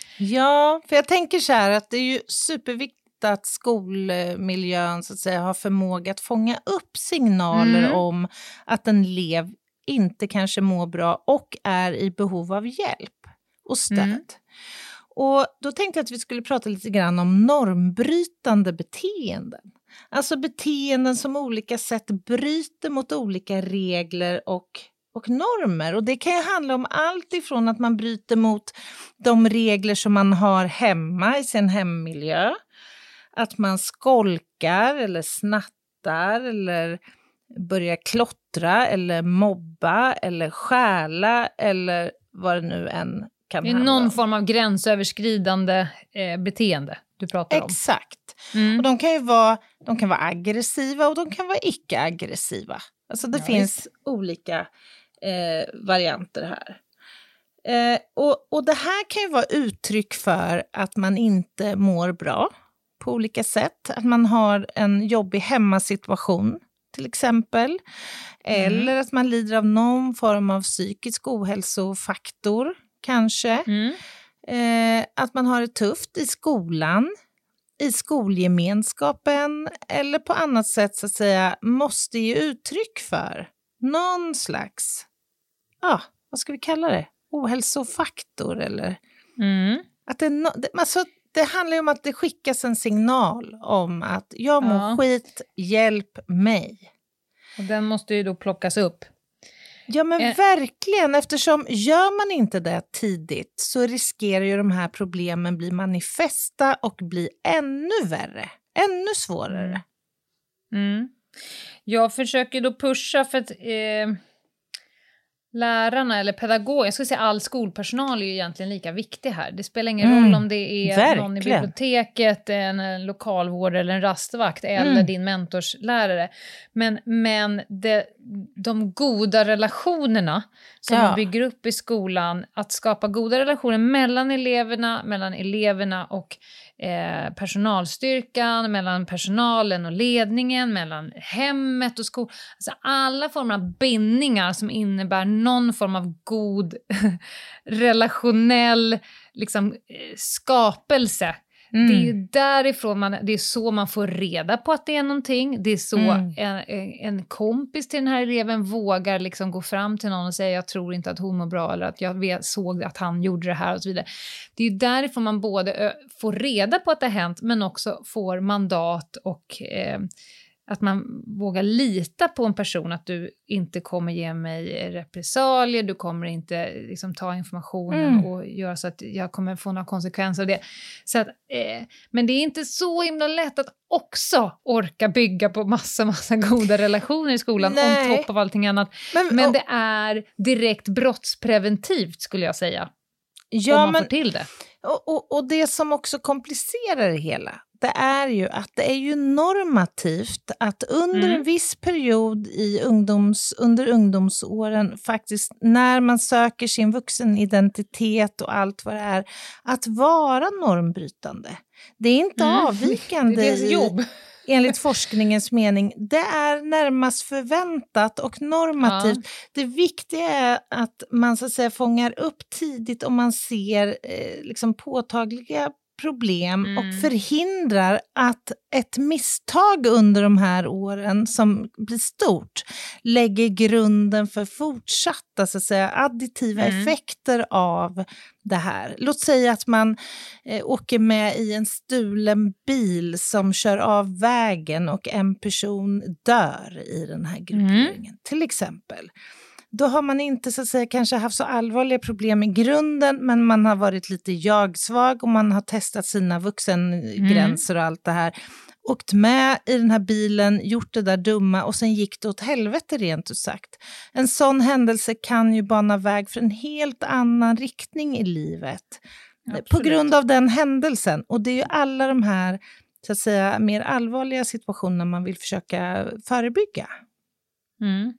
Ja, för jag tänker så här att det är ju superviktigt att skolmiljön så att säga har förmåga att fånga upp signaler mm. om att en elev inte kanske mår bra och är i behov av hjälp och stöd. Mm. Och då tänkte jag att vi skulle prata lite grann om normbrytande beteenden. Alltså beteenden som olika sätt bryter mot olika regler och, och normer. Och det kan ju handla om allt ifrån att man bryter mot de regler som man har hemma i sin hemmiljö. Att man skolkar eller snattar eller börjar klottra eller mobba eller stjäla eller vad det nu än kan handla om. Det är någon form av gränsöverskridande eh, beteende du pratar om. Exakt. Mm. Och de kan ju vara, de kan vara aggressiva och de kan vara icke-aggressiva. Alltså det ja, finns visst. olika eh, varianter här. Eh, och, och det här kan ju vara uttryck för att man inte mår bra på olika sätt. Att man har en jobbig hemmasituation till exempel. Mm. Eller att man lider av någon form av psykisk ohälsofaktor kanske. Mm. Eh, att man har det tufft i skolan, i skolgemenskapen eller på annat sätt så att säga måste ge uttryck för någon slags, ja, ah, vad ska vi kalla det? Ohälsofaktor eller mm. att det, no, det, alltså, det handlar ju om att det skickas en signal om att jag mår ja. skit, hjälp mig. Och den måste ju då plockas upp. Ja men eh. verkligen, eftersom gör man inte det tidigt så riskerar ju de här problemen bli manifesta och bli ännu värre, ännu svårare. Mm. Jag försöker då pusha för att eh, lärarna eller pedagoger, jag skulle säga all skolpersonal är ju egentligen lika viktig här. Det spelar ingen mm. roll om det är verkligen. någon i biblioteket, en, en lokalvård eller en rastvakt eller mm. din mentorslärare. Men, men det, de goda relationerna som ja. man bygger upp i skolan, att skapa goda relationer mellan eleverna, mellan eleverna och eh, personalstyrkan, mellan personalen och ledningen, mellan hemmet och skolan. Alltså alla former av bindningar som innebär någon form av god relationell liksom, skapelse. Mm. Det är ju därifrån man, det är så man får reda på att det är någonting. Det är så mm. en, en kompis till den här eleven vågar liksom gå fram till någon och säga jag tror inte att hon mår bra eller att jag vet, såg att han gjorde det här och så vidare. Det är ju därifrån man både ö, får reda på att det har hänt men också får mandat och eh, att man vågar lita på en person att du inte kommer ge mig repressalier, du kommer inte liksom, ta informationen mm. och göra så att jag kommer få några konsekvenser av det. Så att, eh, men det är inte så himla lätt att också orka bygga på massa, massa goda relationer i skolan Nej. om topp av allting annat. Men, men och, det är direkt brottspreventivt skulle jag säga. Ja, om man men, får till det. Och, och, och det som också komplicerar det hela, det är ju att det är ju normativt att under mm. en viss period i ungdoms, under ungdomsåren faktiskt när man söker sin vuxenidentitet och allt vad det är, att vara normbrytande. Det är inte mm. avvikande det är deras jobb. I, enligt forskningens mening. Det är närmast förväntat och normativt. Ja. Det viktiga är att man så att säga fångar upp tidigt om man ser eh, liksom påtagliga problem mm. och förhindrar att ett misstag under de här åren som blir stort lägger grunden för fortsatta så att säga, additiva mm. effekter av det här. Låt säga att man eh, åker med i en stulen bil som kör av vägen och en person dör i den här grupperingen mm. till exempel. Då har man inte så att säga kanske haft så allvarliga problem i grunden men man har varit lite jagsvag och man har testat sina vuxengränser mm. och allt det här. Åkt med i den här bilen, gjort det där dumma och sen gick det åt helvete rent ut sagt. En sån händelse kan ju bana väg för en helt annan riktning i livet. Absolut. På grund av den händelsen. Och det är ju alla de här så att säga mer allvarliga situationer man vill försöka förebygga. Mm.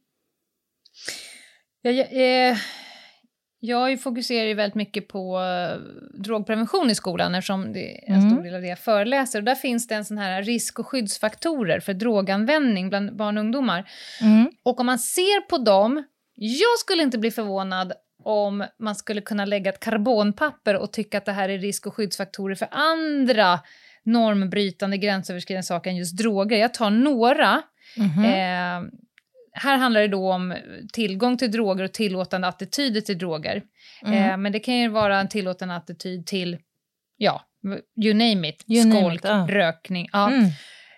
Jag, jag, jag fokuserar ju väldigt mycket på drogprevention i skolan eftersom det är en mm. stor del av det jag föreläser. Och där finns det en sån här risk- och skyddsfaktorer för droganvändning bland barn och ungdomar. Mm. Och om man ser på dem, jag skulle inte bli förvånad om man skulle kunna lägga ett karbonpapper och tycka att det här är risk- och skyddsfaktorer för andra normbrytande gränsöverskridande saker än just droger. Jag tar några. Mm. Eh, Här handlar det då om tillgång till droger och tillåtande attityder till droger. Mm. Eh, men det kan ju vara en tillåtande attityd till, ja, you name it, you skolk, name it, ah. rökning. Ja. Mm.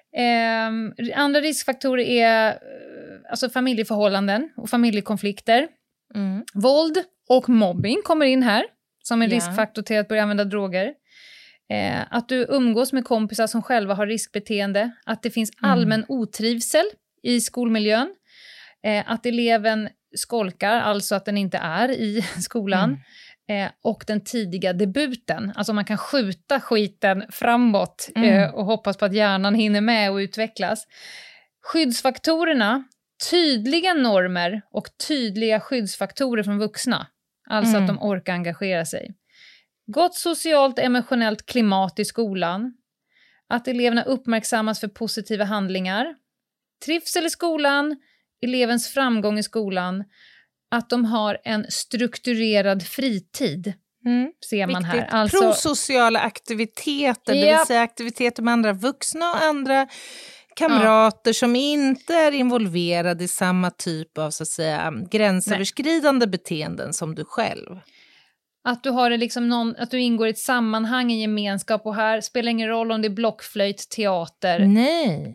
Eh, andra riskfaktorer är alltså familjeförhållanden och familjekonflikter. Mm. Våld och mobbing kommer in här som en yeah. riskfaktor till att börja använda droger. Eh, att du umgås med kompisar som själva har riskbeteende. Att det finns allmän mm. otrivsel i skolmiljön. Eh, att eleven skolkar, alltså att den inte är i skolan. Mm. Eh, och den tidiga debuten. Alltså man kan skjuta skiten framåt mm. eh, och hoppas på att hjärnan hinner med och utvecklas. Skyddsfaktorerna, tydliga normer och tydliga skyddsfaktorer från vuxna. Alltså mm. att de orkar engagera sig. Gott socialt emotionellt klimat i skolan. Att eleverna uppmärksammas för positiva handlingar. Trivsel i skolan. Elevens framgång i skolan, att de har en strukturerad fritid, mm. ser man Viktigt. Här. Alltså, prosociala aktiviteter, yep. det vill säga aktiviteter med andra vuxna och andra kamrater ja. Som inte är involverade i samma typ av så att säga, gränsöverskridande Nej. Beteenden som du själv. Att du har det liksom någon, att du ingår i ett sammanhang, en gemenskap och här spelar ingen roll om det är blockflöjt, teater, Nej.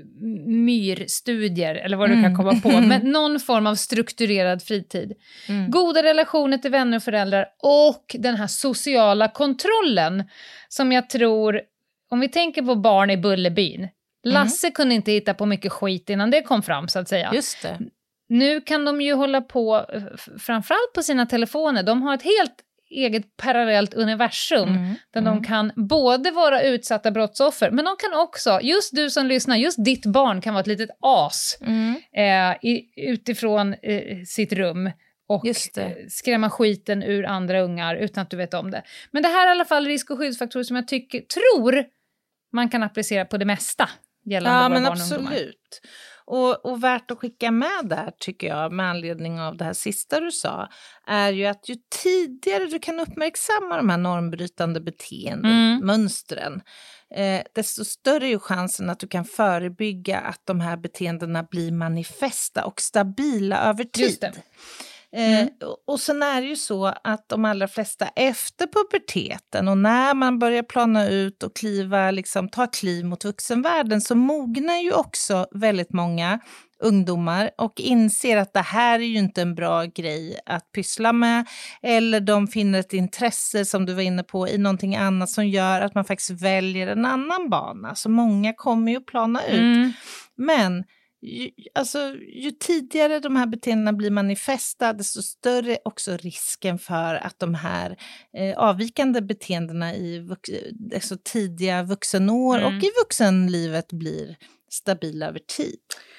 myrstudier eller vad mm. du kan komma på. Men någon form av strukturerad fritid. Mm. Goda relationer till vänner och föräldrar och den här sociala kontrollen som jag tror, om vi tänker på barn i Bullerbyn. Lasse mm. kunde inte hitta på mycket skit innan det kom fram så att säga. Just det. Nu kan de ju hålla på, framförallt på sina telefoner, de har ett helt eget parallellt universum mm, där mm. de kan både vara utsatta brottsoffer men de kan också, just du som lyssnar, just ditt barn kan vara ett litet as mm. eh, i, utifrån eh, sitt rum och eh, skrämma skiten ur andra ungar utan att du vet om det. Men det här är i alla fall risk- och skyddsfaktorer som jag tycker, tror man kan applicera på det mesta gällande ja, våra men barn och absolut. ungdomar. Och, och värt att skicka med där tycker jag med anledning av det här sista du sa är ju att ju tidigare du kan uppmärksamma de här normbrytande beteenden, mm. mönstren, eh, desto större är ju chansen att du kan förebygga att de här beteendena blir manifesta och stabila över tid. Just det. Mm. Eh, och sen är det ju så att de allra flesta efter puberteten och när man börjar plana ut och kliva, liksom, ta kliv mot vuxenvärlden så mognar ju också väldigt många ungdomar och inser att det här är ju inte en bra grej att pyssla med, eller de finner ett intresse som du var inne på i någonting annat som gör att man faktiskt väljer en annan bana. Så många kommer ju att plana ut. Mm. Men Ju, alltså, ju tidigare de här beteendena blir manifesta, desto större är också risken för att de här eh, avvikande beteendena i vux, alltså tidiga vuxenår mm. och i vuxenlivet blir stabila över tid.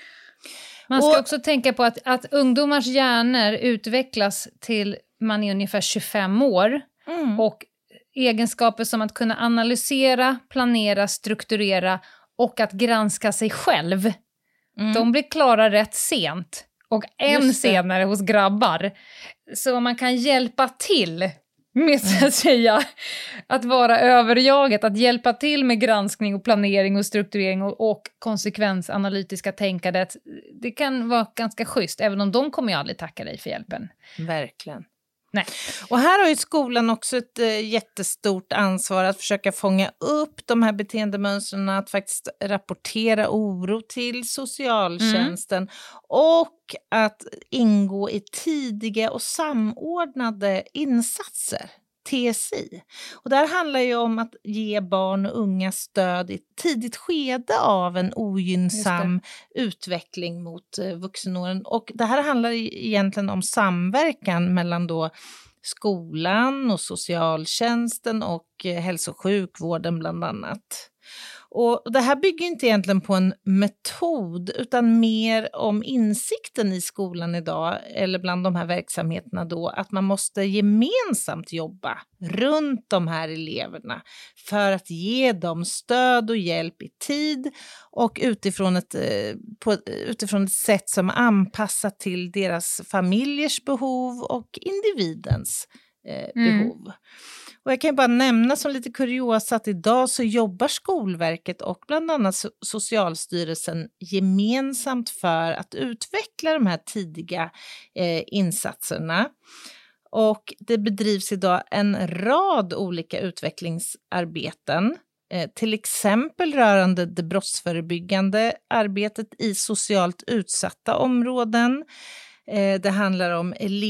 Man ska och, också tänka på att, att ungdomars hjärnor utvecklas till man är ungefär tjugofem år mm. och egenskaper som att kunna analysera, planera, strukturera och att granska sig själv. Mm. De blir klara rätt sent och än senare hos grabbar. Så man kan hjälpa till med så att säga att vara överjaget, att hjälpa till med granskning och planering och strukturering och, och konsekvensanalytiska tänkandet. Det kan vara ganska schysst, även om de kommer ju aldrig tacka dig för hjälpen. Verkligen. Nej. Och här har ju skolan också ett äh, jättestort ansvar att försöka fånga upp de här beteendemönstren, att faktiskt rapportera oro till socialtjänsten mm. och att ingå i tidiga och samordnade insatser, T S I. Och där handlar ju om att ge barn och unga stöd i ett tidigt skede av en ogynnsam utveckling mot eh, vuxenåren. Och det här handlar egentligen om samverkan mellan då skolan och socialtjänsten och eh, hälso- och sjukvården bland annat. Och det här bygger inte egentligen på en metod utan mer om insikten i skolan idag eller bland de här verksamheterna då att man måste gemensamt jobba runt de här eleverna för att ge dem stöd och hjälp i tid och utifrån ett, på, utifrån ett sätt som är anpassat till deras familjers behov och individens eh, behov. Mm. Och jag kan ju bara nämna som lite kuriosa att idag så jobbar Skolverket och bland annat Socialstyrelsen gemensamt för att utveckla de här tidiga eh, insatserna. Och det bedrivs idag en rad olika utvecklingsarbeten. Eh, till exempel rörande det brottsförebyggande arbetet i socialt utsatta områden. Det handlar om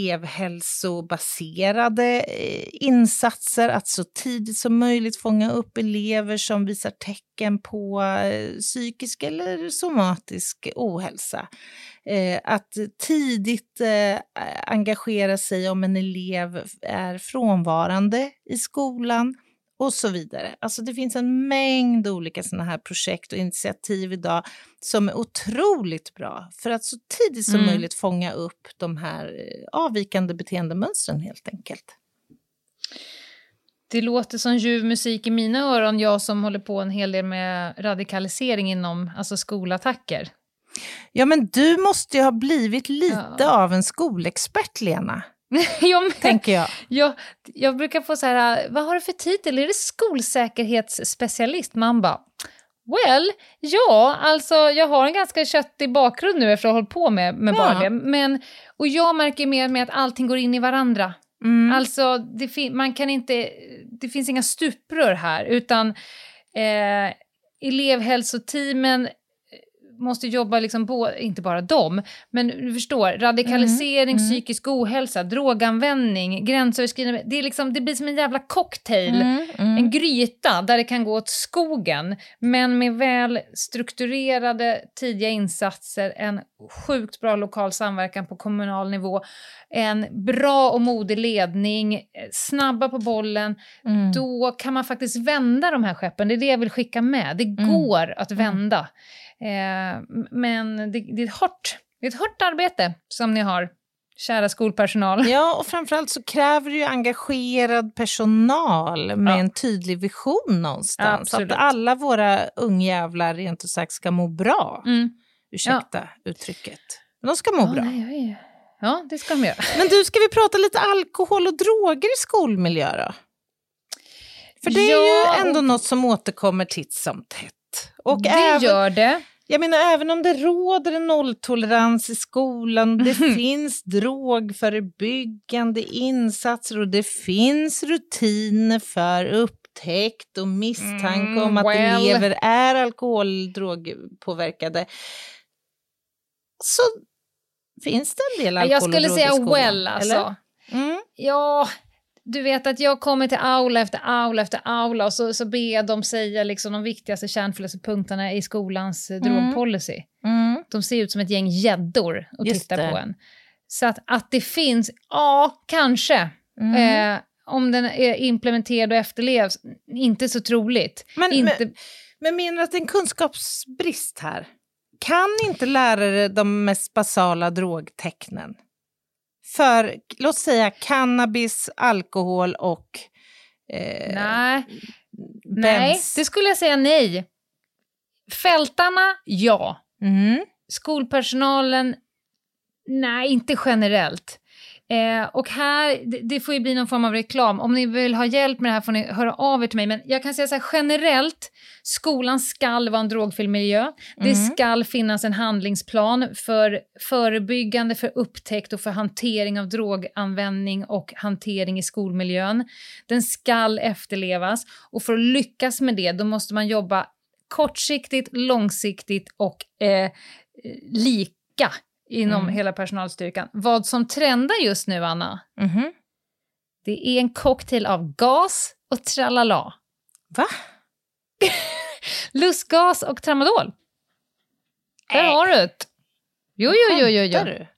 elevhälsobaserade insatser, att så tidigt som möjligt fånga upp elever som visar tecken på psykisk eller somatisk ohälsa. Att tidigt engagera sig om en elev är frånvarande i skolan. Och så vidare. Alltså det finns en mängd olika sådana här projekt och initiativ idag som är otroligt bra för att så tidigt som mm. möjligt fånga upp de här avvikande beteendemönstren helt enkelt. Det låter som ljuv musik i mina öron, jag som håller på en hel del med radikalisering inom alltså skolattacker. Ja, men du måste ju ha blivit lite ja. av en skolexpert, Lena. jag, men, tänker jag. jag. Jag brukar få så här, vad har du för titel? Är det skolsäkerhetsspecialist? Man bara, well, ja, alltså jag har en ganska köttig bakgrund nu efter att ha hållit på med, med ja. bara det. Men, och jag märker mer med att allting går in i varandra. Mm. Alltså, det, fin- man kan inte, det finns inga stuprör här, utan eh, elevhälsoteamen måste jobba liksom på, inte bara dem, men du förstår, radikalisering, mm, psykisk ohälsa, droganvändning, gränsöverskridande, det är liksom, det blir som en jävla cocktail, mm, mm. en gryta där det kan gå åt skogen, men med väl strukturerade tidiga insatser, en sjukt bra lokal samverkan på kommunal nivå, en bra och modig ledning, snabba på bollen, mm. då kan man faktiskt vända de här skeppen. Det är det jag vill skicka med. Det mm. går att vända. Eh, men det, det, är ett hårt, det är ett hårt arbete som ni har, kära skolpersonal. Ja, och framförallt så kräver det ju engagerad personal med ja. en tydlig vision någonstans. Ja, så att alla våra ungjävlar rent och sagt ska må bra. Mm. Ursäkta ja. uttrycket. Men de ska må ja, bra. Nej, nej. Ja, det ska de göra. Men du, ska vi prata lite alkohol och droger i skolmiljö då? För det är ja, ju ändå och... något som återkommer titt som tätt. Och det även, gör det. Jag menar, även om det råder en nolltolerans i skolan, det finns drogförebyggande insatser och det finns rutiner för upptäckt och misstanke mm, om att well. elever är alkohol- drogpåverkade. Så finns det en del alkohol Jag skulle och säga drog i skolan, well, alltså. Mm. Ja, du vet att jag kommer till aula efter aula efter aula och så, så ber dem säga liksom de viktigaste kärnfullaste punkterna i skolans mm. drogpolicy. Mm. De ser ut som ett gäng gäddor och Just tittar det. på en. Så att, att det finns, ja, kanske. Mm. Eh, om den är implementerad och efterlevs, inte så troligt. Men, inte... men, men menar att det är en kunskapsbrist här? Kan inte lärare de mest basala drogtecknen? För, låt säga, cannabis, alkohol och... Eh, nej. nej, det skulle jag säga nej. Fältarna, ja. Mm. Skolpersonalen, nej, inte generellt. Eh, och här, det, det får ju bli någon form av reklam. Om ni vill ha hjälp med det här får ni höra av er till mig. Men jag kan säga så här, generellt, skolan skall vara en drogfri miljö. Mm. Det skall finnas en handlingsplan för förebyggande, för upptäckt och för hantering av droganvändning och hantering i skolmiljön. Den skall efterlevas. Och för att lyckas med det, då måste man jobba kortsiktigt, långsiktigt och eh, lika inom mm. hela personalstyrkan. Vad som trendar just nu, Anna, mm-hmm. det är en cocktail av gas och tralala. Va? Lustgas och tramadol. Där äh. har du det. Jo, jo, jo, jo, jo. Du?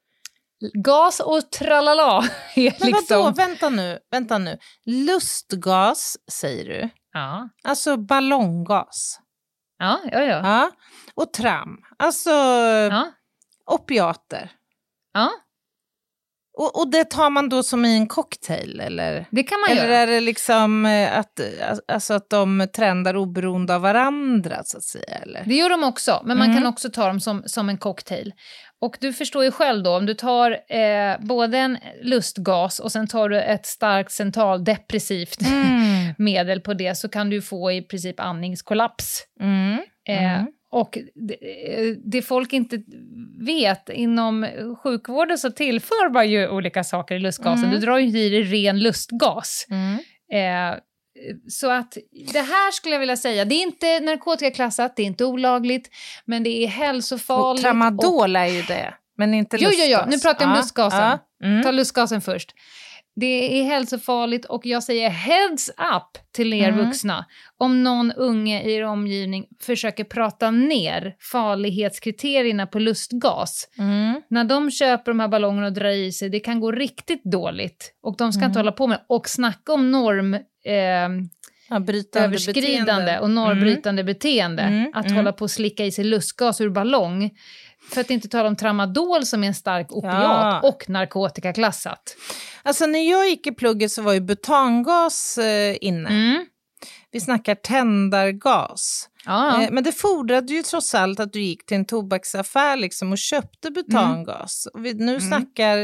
Gas och tralala är Men liksom... vadå? Vänta nu, vänta nu. Lustgas, säger du? Ja. Alltså ballonggas. Ja, ja, ja. ja. Och tram. Alltså... Ja. Opiater. Ja. Och, och det tar man då som i en cocktail, eller? Det kan man eller göra. Eller är det liksom att, alltså att de trendar oberoende av varandra, så att säga? Eller? Det gör de också, men man mm. kan också ta dem som, som en cocktail. Och du förstår ju själv då, om du tar eh, både en lustgas och sen tar du ett starkt centraldepressivt mm. medel på det, så kan du få i princip andningskollaps. Mm. Eh, mm. Och det, det folk inte vet, inom sjukvården så tillför man ju olika saker i lustgasen. Mm. Du drar ju i dig ren lustgas. Mm. Eh, så att det här skulle jag vilja säga, det är inte narkotikaklassat, det är inte olagligt, men det är hälsofarligt. Och tramadol och... är ju det, men inte lustgas. Jo, jo, jo. Nu pratar jag om ja. lustgasen. Ja. Mm. Ta lustgasen först. Det är hälsofarligt och jag säger heads up till er mm. vuxna. Om någon unge i er omgivning försöker prata ner farlighetskriterierna på lustgas. Mm. När de köper de här ballongerna och drar i sig, det kan gå riktigt dåligt. Och de ska mm. inte hålla på med och snacka om norm... Eh, ja, överskridande beteende. och normbrytande mm. beteende. Mm. Att mm. hålla på och slicka i sig lustgas ur ballong. För att inte tala om tramadol som är en stark opiat ja. och narkotikaklassat. Alltså när jag gick i plugget så var ju butangas eh, inne. Mm. Vi snackar tändargas. Ja. Eh, men det fordrade ju trots allt att du gick till en tobaksaffär liksom och köpte butangas. Mm. Och vi nu mm. snackar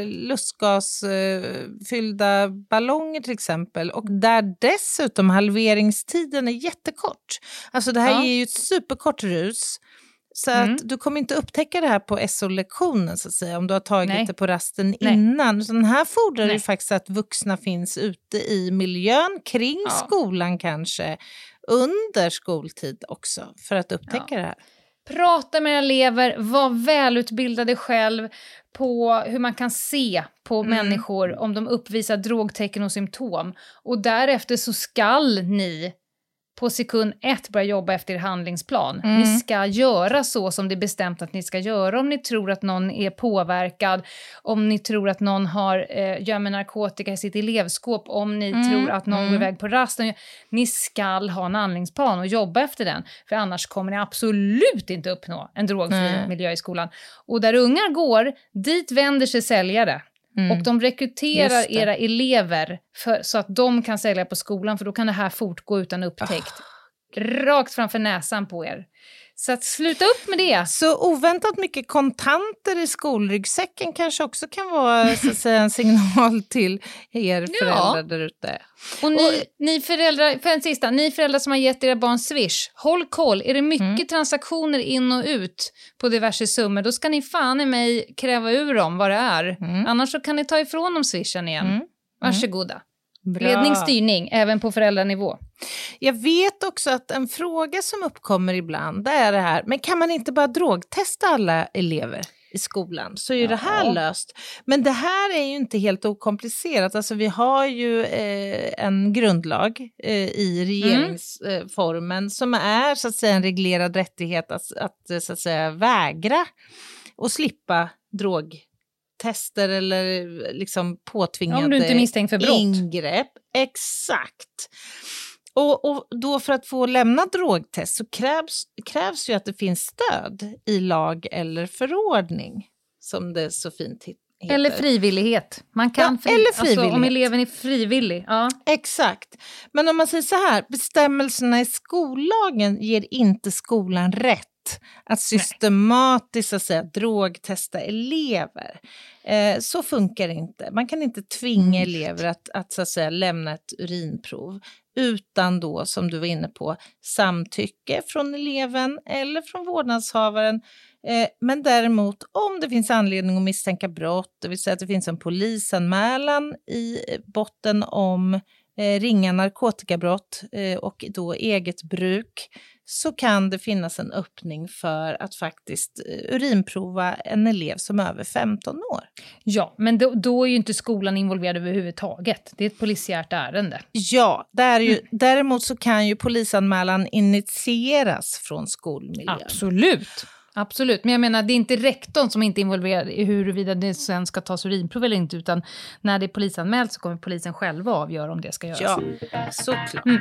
lustgasfyllda eh, ballonger till exempel. Och där dessutom halveringstiden är jättekort. Alltså det här ja. ger ju ett superkort rus. Så mm. att du kommer inte upptäcka det här på S O-lektionen så att säga, om du har tagit Nej. det på rasten Nej. innan. Så den här fordrar ju faktiskt att vuxna finns ute i miljön, kring ja. skolan kanske, under skoltid också, för att upptäcka ja. det här. Prata med elever, var välutbildade själv på hur man kan se på mm. människor om de uppvisar drogtecken och symptom. Och därefter så skall ni på sekund ett börja jobba efter er handlingsplan. Mm. Ni ska göra så som det är bestämt att ni ska göra. Om ni tror att någon är påverkad. Om ni tror att någon har eh, gömmer narkotika i sitt elevskåp. Om ni mm. tror att någon mm. går iväg på rasten. Ni ska ha en handlingsplan och jobba efter den. För annars kommer ni absolut inte uppnå en drogfri mm. miljö i skolan. Och där ungar går, dit vänder sig säljare. Mm. Och de rekryterar era elever för, så att de kan sälja på skolan. För då kan det här fortgå utan upptäckt. Oh. Rakt framför näsan på er. Så att sluta upp med det. Så oväntat mycket kontanter i skolryggsäcken kanske också kan vara så att säga, en signal till er föräldrar ja. där ute. Och ni, och ni föräldrar, för en sista, ni föräldrar som har gett era barn Swish, håll koll. Är det mycket mm. transaktioner in och ut på diverse summor, då ska ni fan i mig kräva ur dem vad det är. Mm. Annars så kan ni ta ifrån dem Swishen igen. Mm. Varsågoda. Bra. Ledningsstyrning, även på föräldranivå. Jag vet också att en fråga som uppkommer ibland, det är det här, men kan man inte bara drogtesta alla elever i skolan? Så är ju ja. det här löst. Men det här är ju inte helt okomplicerat. Alltså vi har ju eh, en grundlag eh, i regeringsformen mm. som är så att säga en reglerad rättighet att, att så att säga vägra och slippa drog. Tester eller liksom påtvingade om du inte misstänkt för brott. Ingrepp. Exakt. Och, och då för att få lämna drogtest så krävs, krävs ju att det finns stöd i lag eller förordning, som det så fint heter. Eller frivillighet. Man kan ja, fri- eller frivillighet. Alltså, om eleven är frivillig. Ja. Exakt. Men om man säger så här, bestämmelserna i skollagen ger inte skolan rätt att systematiskt att säga, drogtesta elever. Eh, så funkar det inte. Man kan inte tvinga mm. elever att, att, så att säga, lämna ett urinprov utan då, som du var inne på, samtycke från eleven eller från vårdnadshavaren. Eh, men däremot om det finns anledning att misstänka brott, det vill säga att det finns en polisanmälan i botten om eh, ringa narkotikabrott eh, och då eget bruk, så kan det finnas en öppning för att faktiskt urinprova en elev som är över femton år. Ja, men då, då är ju inte skolan involverad överhuvudtaget. Det är ett polisiärt ärende. Ja, det är ju, mm. däremot så kan ju polisanmälan initieras från skolmiljön. Absolut. Absolut, men jag menar det är inte rektorn som inte är involverad i huruvida det sen ska tas urinprov eller inte, utan när det är polisanmält så kommer polisen själva avgöra om det ska göras. Ja, såklart. Mm.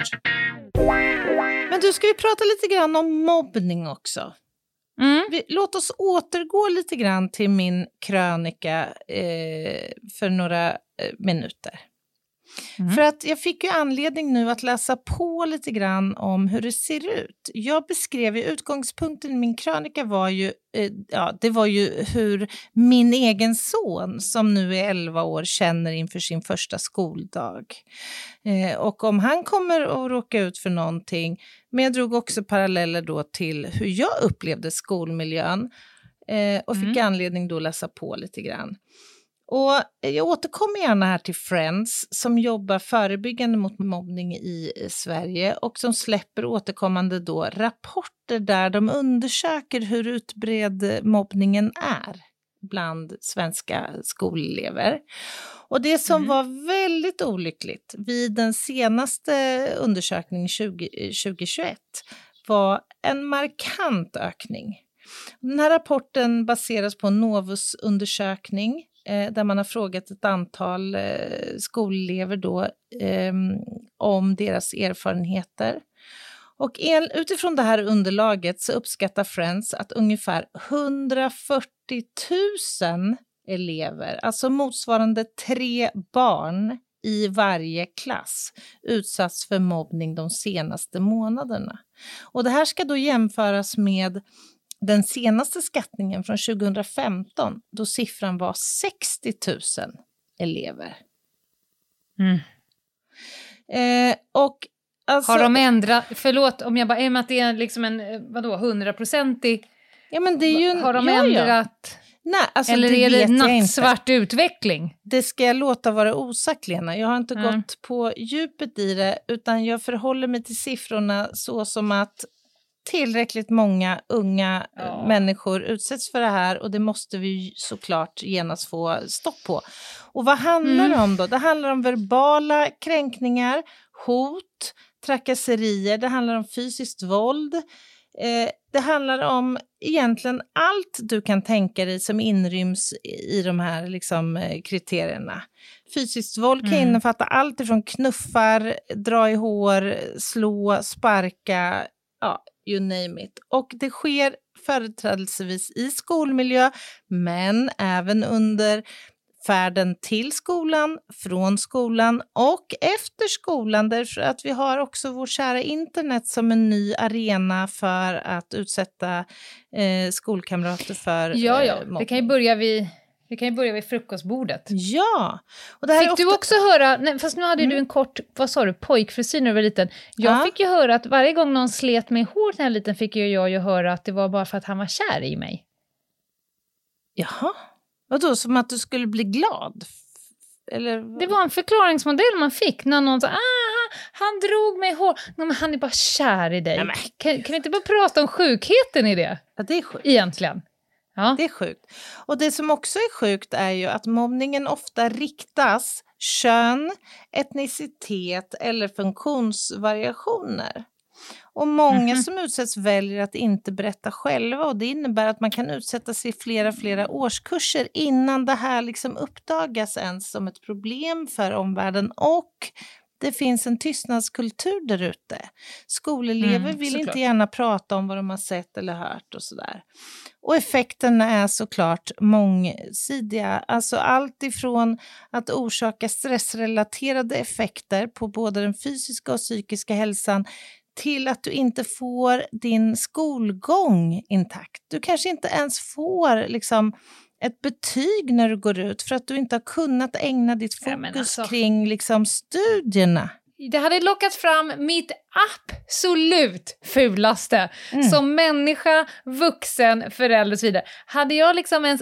Men du, ska vi prata lite grann om mobbning också? Mm. Vi, låt oss återgå lite grann till min krönika eh, för några eh, minuter. Mm. För att jag fick ju anledning nu att läsa på lite grann om hur det ser ut. Jag beskrev ju, utgångspunkten i min krönika var ju, eh, ja, det var ju hur min egen son som nu är elva år känner inför sin första skoldag. Eh, och om han kommer att råka ut för någonting, men jag drog också paralleller då till hur jag upplevde skolmiljön eh, och fick mm. anledning då att läsa på lite grann. Och jag återkommer gärna här till Friends som jobbar förebyggande mot mobbning i Sverige och som släpper återkommande då rapporter där de undersöker hur utbredd mobbningen är bland svenska skolelever. Och det som mm. var väldigt olyckligt vid den senaste undersökningen tjugo tjugoett var en markant ökning. Den här rapporten baseras på en Novus-undersökning där man har frågat ett antal eh, skolelever då, eh, om deras erfarenheter. Och en, utifrån det här underlaget så uppskattar Friends att ungefär hundrafyrtio tusen elever, alltså motsvarande tre barn i varje klass, utsatts för mobbning de senaste månaderna. Och det här ska då jämföras med den senaste skattningen från tjugohundrafemton, då siffran var sextio tusen elever. Mm. Eh, och alltså, har de ändrat, förlåt om jag bara, är med att det är liksom en, vadå, hundraprocentig, ja, men det är ju en, har de ja, ändrat, ja. Nej, alltså, eller det är det nattsvart utveckling? Det ska jag låta vara osagt, Lena. Jag har inte mm. gått på djupet i det, utan jag förhåller mig till siffrorna så som att tillräckligt många unga ja. människor utsätts för det här, och det måste vi såklart genast få stopp på. Och vad handlar mm. det om då? Det handlar om verbala kränkningar, hot, trakasserier, det handlar om fysiskt våld. Eh, det handlar om egentligen allt du kan tänka dig som inryms i de här liksom, eh, kriterierna. Fysiskt våld kan mm. innefatta allt ifrån knuffar, dra i hår, slå, sparka, ja, you name it. Och det sker företrädelsevis i skolmiljö, men även under färden till skolan, från skolan och efter skolan, därför att vi har också vårt kära internet som en ny arena för att utsätta eh, skolkamrater för Ja, ja. Eh, det kan ju börja vid... Vi kan ju börja vid frukostbordet. Ja. Och det här fick är ofta... du också höra, nej, fast nu hade mm. du en kort, vad sa du, pojkfrisyr när du var liten. Jag ja. fick ju höra att varje gång någon slet mig hårt när jag var liten fick ju jag ju höra att det var bara för att han var kär i mig. Jaha. Vadå, som att du skulle bli glad? Eller... Det var en förklaringsmodell man fick när någon sa, ah, han drog mig hårt. Nej, men han är bara kär i dig. Nej, kan, kan vi inte bara prata om sjukheten i det? Ja, det är sjukt. Egentligen. Ja. Det är sjukt. Och det som också är sjukt är ju att mobbningen ofta riktas kön, etnicitet eller funktionsvariationer. Och många mm-hmm. som utsätts väljer att inte berätta själva, och det innebär att man kan utsätta sig i flera, flera årskurser innan det här liksom uppdagas ens som ett problem för omvärlden, och det finns en tystnadskultur där ute. Skolelever mm, vill såklart. inte gärna prata om vad de har sett eller hört och sådär. Och effekterna är såklart mångsidiga. Alltså allt ifrån att orsaka stressrelaterade effekter på både den fysiska och psykiska hälsan till att du inte får din skolgång intakt. Du kanske inte ens får liksom ett betyg när du går ut för att du inte har kunnat ägna ditt fokus ja, alltså, kring liksom studierna. Det hade lockat fram mitt absolut fulaste mm. som människa, vuxen, förälder och så vidare. Hade jag liksom ens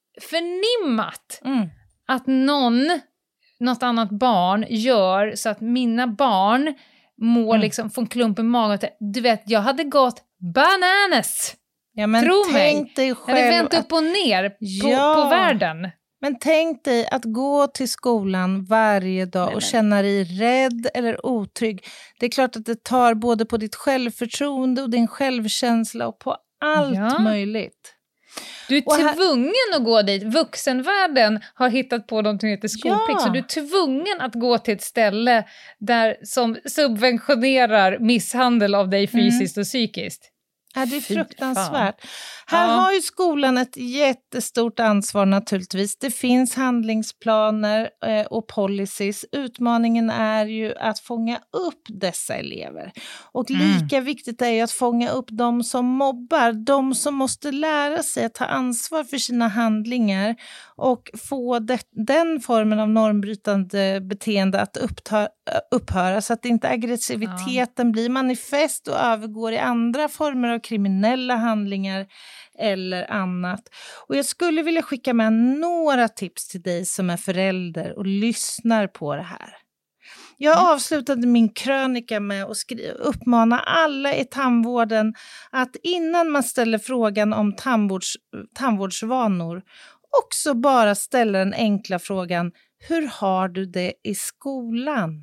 förnimmat mm. att någon, något annat barn gör så att mina barn må mm. liksom få en klump i magen. Du vet, jag hade gått bananas. Ja, men tro tänk mig. Dig själv jag hade vänt att... upp och ner på, ja. på världen. Men tänk dig att gå till skolan varje dag nej, och nej. känna dig rädd eller otrygg. Det är klart att det tar både på ditt självförtroende och din självkänsla och på allt ja. möjligt. Du är och tvungen här... att gå dit. Vuxenvärlden har hittat på något som heter skolplikt. Ja. Så du är tvungen att gå till ett ställe där, som subventionerar misshandel av dig fysiskt mm. och psykiskt. Ja, det är fruktansvärt. Här ja. har ju skolan ett jättestort ansvar naturligtvis. Det finns handlingsplaner eh, och policies. Utmaningen är ju att fånga upp dessa elever. Och mm. lika viktigt är ju att fånga upp de som mobbar. De som måste lära sig att ta ansvar för sina handlingar och få det, den formen av normbrytande beteende att uppta, upphöra så att inte aggressiviteten ja. blir manifest och övergår i andra former av kriminella handlingar eller annat. Och jag skulle vilja skicka med några tips till dig som är förälder och lyssnar på det här. Jag mm. avslutade min krönika med att skri- uppmana alla i tandvården att innan man ställer frågan om tandvårds- tandvårdsvanor också bara ställa den enkla frågan: hur har du det i skolan?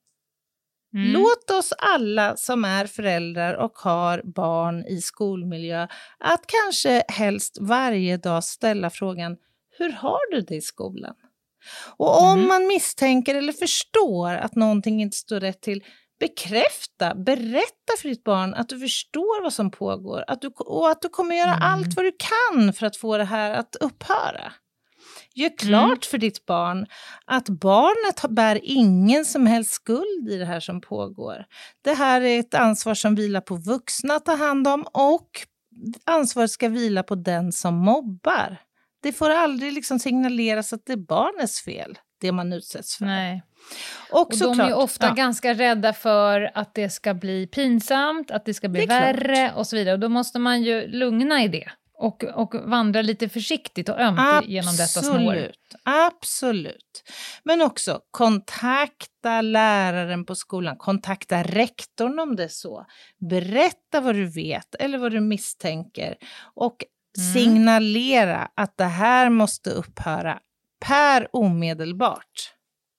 Mm. Låt oss alla som är föräldrar och har barn i skolmiljö att kanske helst varje dag ställa frågan: hur har du det i skolan? Och om mm. man misstänker eller förstår att någonting inte står rätt till, bekräfta, berätta för ditt barn att du förstår vad som pågår att du, och att du kommer göra mm. allt vad du kan för att få det här att upphöra. Gör klart mm. för ditt barn att barnet bär ingen som helst skuld i det här som pågår. Det här är ett ansvar som vilar på vuxna att ta hand om, och ansvaret ska vila på den som mobbar. Det får aldrig liksom signaleras att det är barnets fel, det man utsätts för. Nej. Och, och de är ofta ja. ganska rädda för att det ska bli pinsamt, att det ska bli det värre klart. Och så vidare. Och då måste man ju lugna i det. Och, och vandra lite försiktigt och ömt absolut, genom detta snår. Absolut. Men också kontakta läraren på skolan. Kontakta rektorn om det är så. Berätta vad du vet eller vad du misstänker. Och mm. signalera att det här måste upphöra per omedelbart.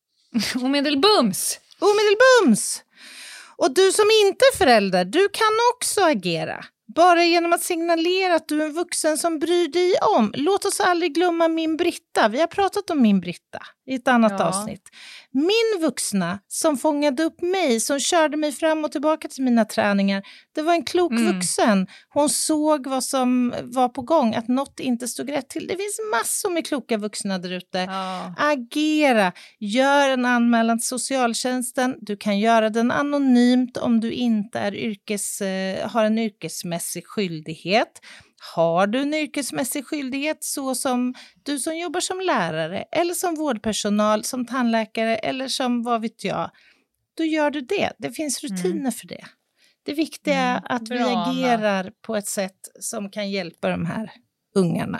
Omedelbums! Omedelbums! Och du som inte är förälder, du kan också agera. Bara genom att signalera att du är en vuxen som bryr dig om. Låt oss aldrig glömma min Britta. Vi har pratat om min Britta i ett annat ja. avsnitt. Min vuxna som fångade upp mig, som körde mig fram och tillbaka till mina träningar, det var en klok mm. vuxen. Hon såg vad som var på gång, att något inte stod rätt till. Det finns massor med kloka vuxna där ute. Ja. Agera, gör en anmälan till socialtjänsten. Du kan göra den anonymt om du inte är yrkes, eh, har en yrkesmässig skyldighet. Har du en yrkesmässig skyldighet så som du som jobbar som lärare eller som vårdpersonal, som tandläkare eller som vad vet jag, då gör du det. Det finns rutiner mm. för det. Det viktiga är mm. att Bra, vi agerar Anna. på ett sätt som kan hjälpa de här ungarna.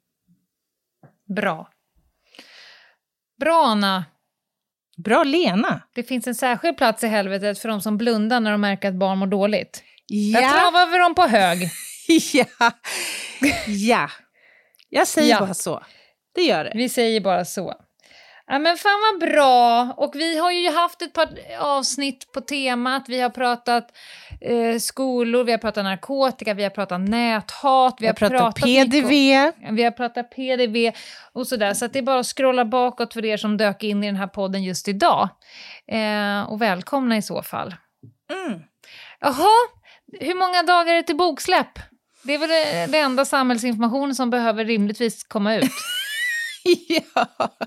Bra. Bra, Anna. Bra, Lena. Det finns en särskild plats i helvetet för de som blundar när de märker att barn mår dåligt. Ja. Jag travar över dem på hög. Ja, ja. Jag säger ja. bara så. Det gör det. Vi säger bara så. Ja, men fan vad bra. Och vi har ju haft ett par avsnitt på temat. Vi har pratat eh, skolor, vi har pratat narkotika, vi har pratat näthat, vi har, vi har pratat, pratat P D V. Om, vi har pratat P D V och sådär. Så att det är bara att scrolla bakåt för er som dök in i den här podden just idag. Eh, och välkomna i så fall. Mm. Jaha, hur många dagar är det till boksläpp? Det är väl det, det enda samhällsinformationen som behöver rimligtvis komma ut. Ja.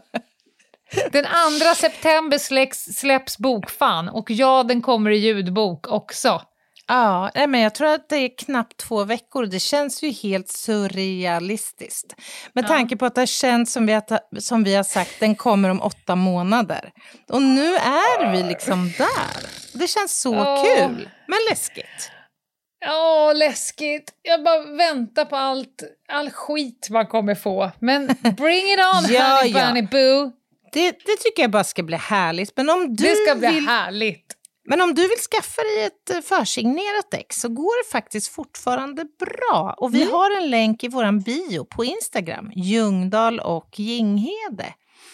Den andra september släpps, släpps bokfan. Och ja, den kommer i ljudbok också. Ja, men jag tror att det är knappt två veckor. Det känns ju helt surrealistiskt. Med ja. tanke på att det känns som vi, har, som vi har sagt, den kommer om åtta månader. Och nu är vi liksom där. Det känns så oh. kul, men läskigt. Ja, oh, läskigt. Jag bara väntar på allt, all skit man kommer få. Men bring it on, ja, honey ja. bunny boo. Det, det tycker jag bara ska bli härligt. Men om du det ska bli vill, härligt. Men om du vill skaffa dig ett försignerat ex så går det faktiskt fortfarande bra. Och vi mm. har en länk i våran bio på Instagram. Ljungdahl och Ginghede.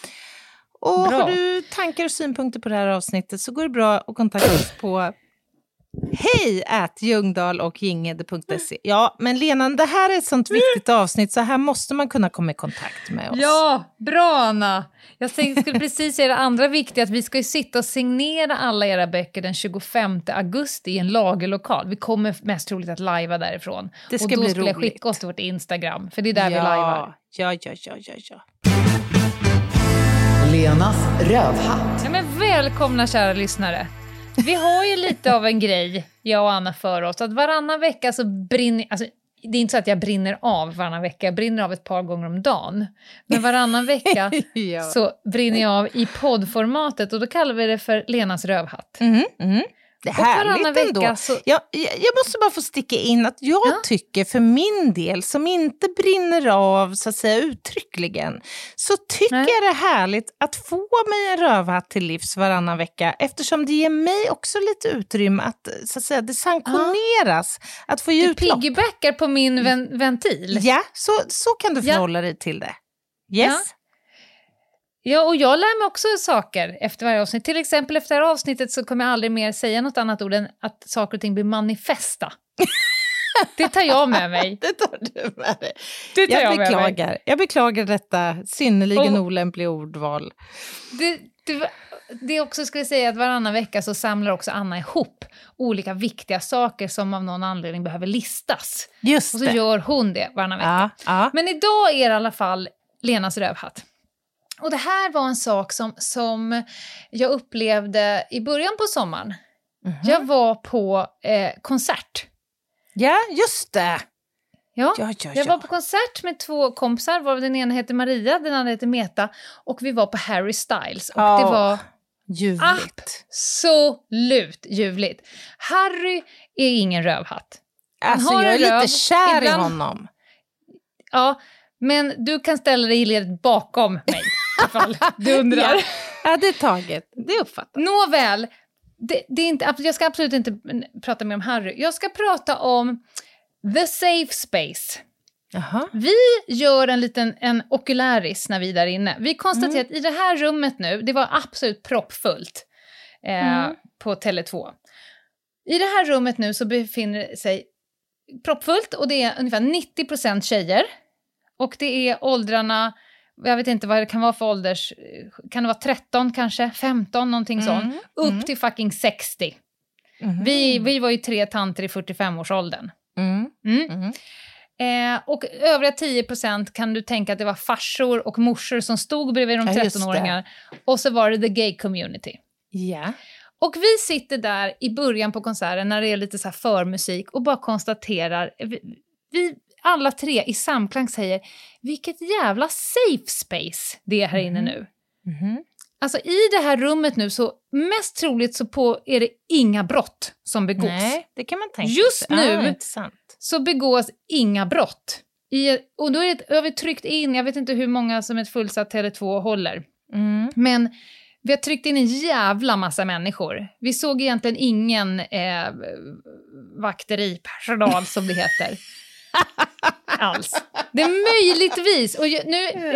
Och bra. Har du tankar och synpunkter på det här avsnittet så går det bra att kontakta oss på hej at ljungdahl och ginghede punkt se. Ja, men Lena, det här är ett sånt viktigt avsnitt så här måste man kunna komma i kontakt med oss. Ja, bra Anna. Jag tänkte, skulle precis säga det andra viktiga, att vi ska ju sitta och signera alla era böcker den tjugofemte augusti i en lagerlokal. Vi kommer mest troligt att lajva därifrån. Det ska och då bli skulle roligt. jag skicka oss till vårt Instagram, för det är där ja, vi lajvar. Ja, ja, ja, ja, ja. Lenas rövhatt. Ja, men välkomna kära lyssnare. Vi har ju lite av en grej, jag och Anna, för oss. Att varannan vecka så brinner... Alltså, det är inte så att jag brinner av varannan vecka. Jag brinner av ett par gånger om dagen. Men varannan vecka ja. så brinner jag av i poddformatet. Och då kallar vi det för Lenas rövhatt. Mm, mm. Det är härligt ändå. Så... Jag, jag måste bara få sticka in att jag ja. tycker för min del, som inte brinner av så att säga uttryckligen, så tycker Nej. jag det är härligt att få mig en rövhatt till livs varannan vecka, eftersom det ger mig också lite utrymme att, så att säga, det sanktioneras ja. att få ge utlopp. Du piggybackar på min ven- ventil. Ja, så, så kan du förhålla ja. dig till det. Yes. Ja. Ja, och jag lär mig också saker efter varje avsnitt. Till exempel efter det här avsnittet så kommer jag aldrig mer säga något annat ord än att saker och ting blir manifesta. Det tar jag med mig. Det tar du med dig. Det tar jag, jag beklagar. Med mig. Jag beklagar detta synnerligen och, olämpliga ordval. Det, det, det också skulle jag säga att varannan vecka så samlar också Anna ihop olika viktiga saker som av någon anledning behöver listas. Just och så det. gör hon det varannan vecka. Ja, ja. Men idag är det i alla fall Lenas rövhatt. Och det här var en sak som, som jag upplevde i början på sommaren. Mm-hmm. Jag var på eh, konsert. Ja, just det. Ja, ja, ja, jag ja. var på konsert med två kompisar. Var den ena heter Maria, den andra heter Meta. Och vi var på Harry Styles. Och oh, det var ljuvligt. Absolut ljuvligt. Harry är ingen rövhatt. Han alltså har jag är röv, lite kär ibland... i honom. Ja, men du kan ställa dig i ledet bakom mig. Ifall du undrar. Ja, ja, det är taget. Det är uppfattat. Nåväl, det, det är inte, jag ska absolut inte prata mer om Harry. Jag ska prata om The Safe Space. Aha. Vi gör en liten en okuläris när vi är där inne. Vi konstaterar mm. att i det här rummet nu, det var absolut proppfullt eh, mm. på Tele två. I det här rummet nu så befinner sig proppfullt och det är ungefär nittio procent tjejer. Och det är åldrarna jag vet inte vad det kan vara för ålders, kan det vara tretton kanske, femton, någonting mm. sånt, upp mm. till fucking sextio. Mm. Vi, vi var ju tre tanter i fyrtiofem-årsåldern. Mm. Mm. Mm. Eh, och övriga tio procent kan du tänka att det var farsor och morsor som stod bredvid de ja, tretton-åringar. Och så var det the gay community. Yeah. Och vi sitter där i början på konserten när det är lite så här förmusik och bara konstaterar, vi, vi alla tre i samklang säger, vilket jävla safe space det är här inne nu. Mm. Alltså i det här rummet nu så mest troligt så på är det inga brott som begås. Nej, det kan man tänka. Just nu ah, så begås inga brott. I, och då är det, har vi tryckt in, jag vet inte hur många som ett fullsatt Tele två håller. Mm. Men vi har tryckt in en jävla massa människor. Vi såg egentligen ingen eh, vakteripersonal som det heter. Alls. Det är möjligtvis, och nu...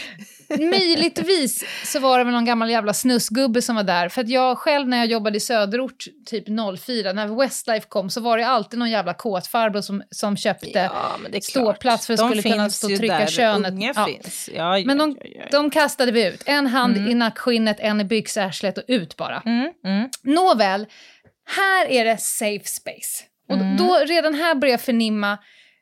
Möjligtvis så var det väl någon gammal jävla snusgubbe som var där. För att jag själv när jag jobbade i söderort typ noll fyra, när Westlife kom, så var det alltid någon jävla kåtfarbror som, som köpte ja, ståplats för att de skulle kunna stå och trycka könet. Ja. Finns. Ja, ja, men de, ja, ja. de kastade vi ut. En hand mm. i nackskinnet, en i byxärslet och ut bara. Mm. Mm. Nåväl, här är det safe space. Och mm. då redan här börjar jag förnimma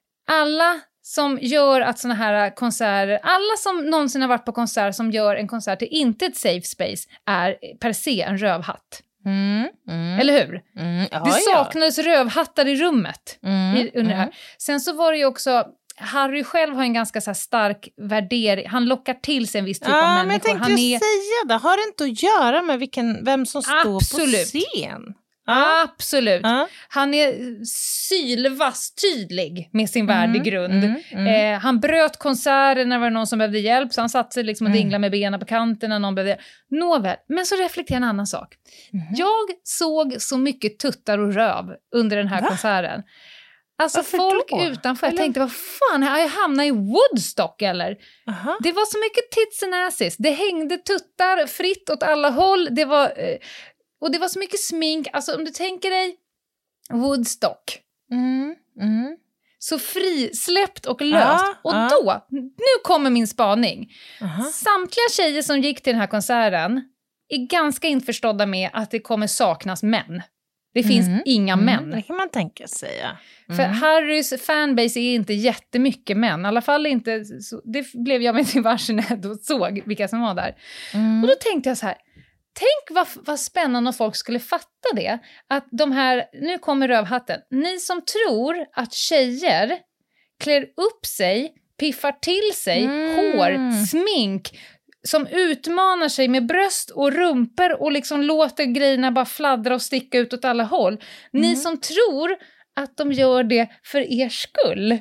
alla som gör att såna här konserter, alla som någonsin har varit på konsert som gör en konsert till inte ett safe space är per se en rövhatt. Mm, mm, Eller hur? Mm, ja, det saknades ja. rövhattar i rummet mm, i, under mm. det här. Sen så var det ju också, Harry själv har en ganska så här stark värdering. Han lockar till sig en viss typ ja, av människor. Men jag tänkte Han ju är... säga det. Har det inte att göra med vilken, vem som står Absolut. på scen? Ja. Absolut. Ja. Han är sylvass tydlig med sin mm, värdegrund. Mm, mm. Eh, han bröt konserter när det var någon som behövde hjälp. Så han satt sig liksom och mm. dinglade med benen på kanten när någon behövde. Nåväl, men så reflekterar en annan sak. Mm. Jag såg så mycket tuttar och röv under den här Va? konserten. Alltså Varför folk då? utanför, eller? Jag tänkte, vad fan, har jag hamnat i Woodstock eller? Aha. Det var så mycket tits and asses. Det hängde tuttar fritt åt alla håll. Det var... Eh, Och det var så mycket smink. Alltså om du tänker dig Woodstock. Mm, mm. Så frisläppt och löst. Ah, och ah. då, nu kommer min spaning. Uh-huh. Samtliga tjejer som gick till den här konserten är ganska införstådda med att det kommer saknas män. Det finns mm, inga mm, män. Det kan man tänka sig, ja. Mm. För Harrys fanbase är inte jättemycket män. I alla fall inte, så, det blev jag med till varsin och såg vilka som var där. Mm. Och då tänkte jag så här, tänk vad, vad spännande om folk skulle fatta det. Att de här, nu kommer rövhatten. Ni som tror att tjejer klär upp sig, piffar till sig, mm. hår, smink, som utmanar sig med bröst och rumpor och liksom låter grejerna bara fladdra och sticka ut åt alla håll. Mm. Ni som tror att de gör det för er skull.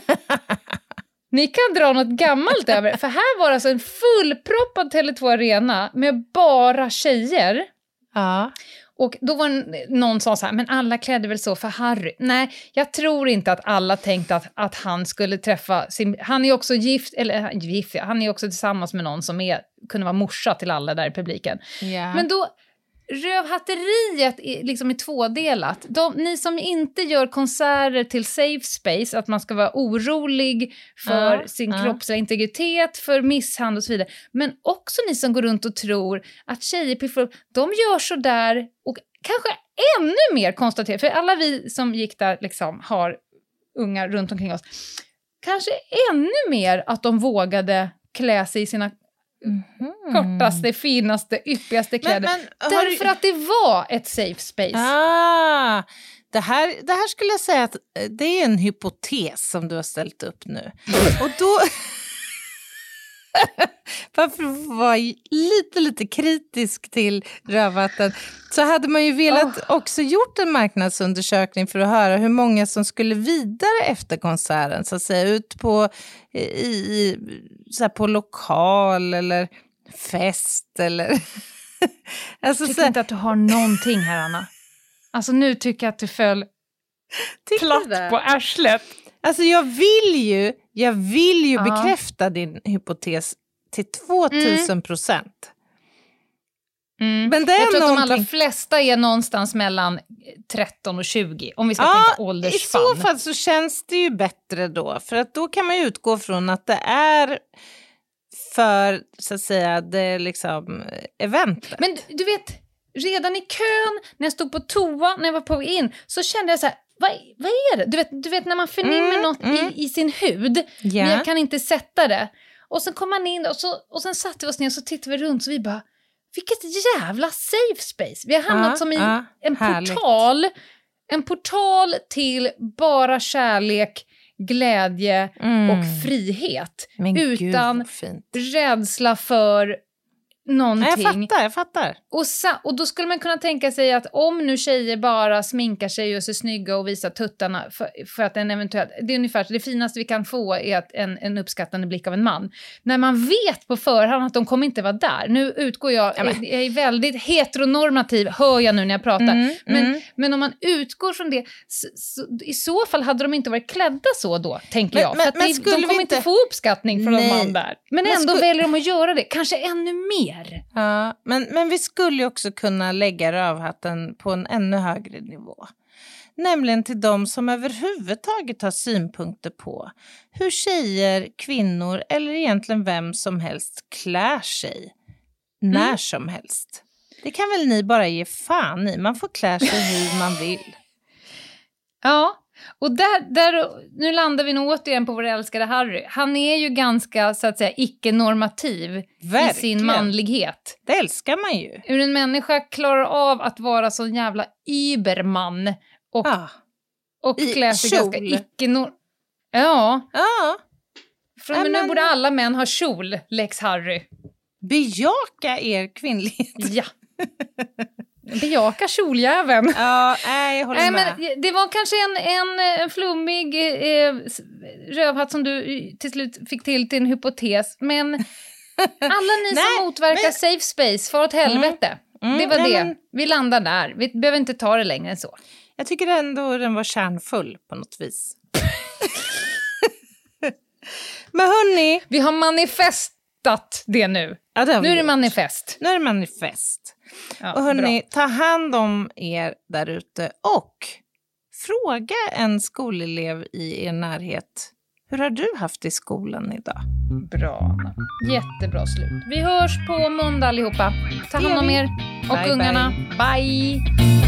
Ni kan dra något gammalt över. För här var det alltså en fullproppad Tele två Arena med bara tjejer. Ja. Och då var någon som sa så här, men alla klädde väl så för Harry. Nej, jag tror inte att alla tänkte att, att han skulle träffa sin... Han är också gift, eller gift, han är också tillsammans med någon som är, kunde vara morsa till alla där i publiken. Yeah. Men då... Rövhatteriet är liksom är tvådelat. De, ni som inte gör konserter till safe space, att man ska vara orolig för uh, sin uh. kroppsliga integritet, för misshandel och så vidare. Men också ni som går runt och tror att tjejer piffar upp, de gör så där och kanske ännu mer konstaterat, för alla vi som gick där liksom har unga runt omkring oss, kanske ännu mer att de vågade klä sig i sina Mm. kortaste, finaste, yppigaste kläder. Men, men, Därför du... att det var ett safe space. Ah, det, här, det här skulle jag säga att det är en hypotes som du har ställt upp nu. Och då... Varför vara lite, lite kritisk till rövvatten, så hade man ju velat oh. också gjort en marknadsundersökning för att höra hur många som skulle vidare efter konserten, så att säga, ut på, i, i, så här, på lokal eller fest eller... alltså, jag tycker så... inte att du har någonting här, Anna. Alltså nu tycker jag att du föll platt på arslet. Alltså jag vill ju, jag vill ju ja. bekräfta din hypotes till tvåtusen procent. Mm. Men det är jag tror någonting... att de allra flesta är någonstans mellan tretton och tjugo, om vi ska ja, tänka åldersspann. I så fall så känns det ju bättre då, för att då kan man utgå från att det är för så att säga det liksom eventet. Men du, du vet, redan i kön, när jag stod på toa, när jag var på in, så kände jag så här, vad, vad är det? Du vet, du vet när man förnimmer mm, något mm. I, i sin hud, yeah. men jag kan inte sätta det. Och sen kom man in och, så, och sen satte vi oss ner och så tittade vi runt så vi bara, vilket jävla safe space. Vi har hamnat ah, som i ah, en härligt. portal, en portal till bara kärlek, glädje mm. och frihet. Men utan Gud, rädsla för någonting. Jag fattar, jag fattar. Och, sa- och då skulle man kunna tänka sig att om nu tjejer bara sminkar sig och ser snygga och visar tuttarna för, för att en eventuellt, det är ungefär det finaste vi kan få är att en, en uppskattande blick av en man. När man vet på förhand att de kommer inte vara där. Nu utgår jag, ja, jag är väldigt heteronormativ, hör jag nu när jag pratar. Mm, men, mm. men om man utgår från det, så, så, i så fall hade de inte varit klädda så då, tänker men, jag. För men, att men det, de kommer inte... inte få uppskattning från någon man där. Men, men ändå skulle... väljer de att göra det, kanske ännu mer. Ja, men, men vi skulle ju också kunna lägga rövhatten på en ännu högre nivå. Nämligen till de som överhuvudtaget har synpunkter på hur tjejer, kvinnor eller egentligen vem som helst klär sig när mm. som helst. Det kan väl ni bara ge fan i. Man får klä sig hur man vill. Ja. Och där, där, nu landar vi nog återigen på vår älskade Harry. Han är ju ganska, så att säga, icke-normativ Verkligen. i sin manlighet. Det älskar man ju. Hur en människa klarar av att vara så jävla überman och, ah. och klä sig ganska icke-normativ. Ja. Ja. Från men... nu borde alla män ha kjol, Lex Harry. Bejaka er kvinnlighet. Ja. Bejaka kjoljäveln. Ja, nej, jag håller nej, med. Men det var kanske en, en, en flummig eh, rövhatt som du till slut fick till till en hypotes. Men alla ni nej, som motverkar men... safe space, far åt helvete. Mm, mm, det var nej, det. Men... Vi landar där. Vi behöver inte ta det längre än så. Jag tycker ändå den var kärnfull på något vis. Men hörni. Vi har manifestat det nu. Ja, det nu är det manifest. Nu är det manifest. Ja, och hörni, bra. Ta hand om er där ute och fråga en skolelev i er närhet. Hur har du haft i skolan idag? Bra. Jättebra slut. Vi hörs på måndag allihopa. Ta hand om er och bye, ungarna. Bye. bye.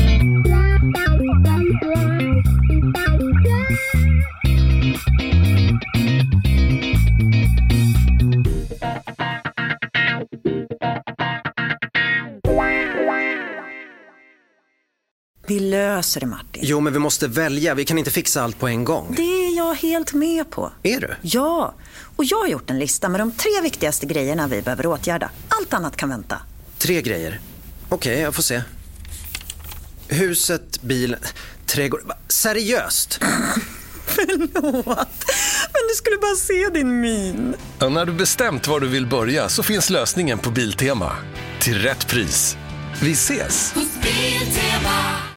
Vi löser det, Martin. Jo, men vi måste välja. Vi kan inte fixa allt på en gång. Det är jag helt med på. Är du? Ja, och jag har gjort en lista med de tre viktigaste grejerna vi behöver åtgärda. Allt annat kan vänta. Tre grejer? Okej, okay, jag får se. Huset, bilen, trädgård. Seriöst? Förlåt, men du skulle bara se din min. Ja, när du bestämt var du vill börja så finns lösningen på Biltema. Till rätt pris. Vi ses!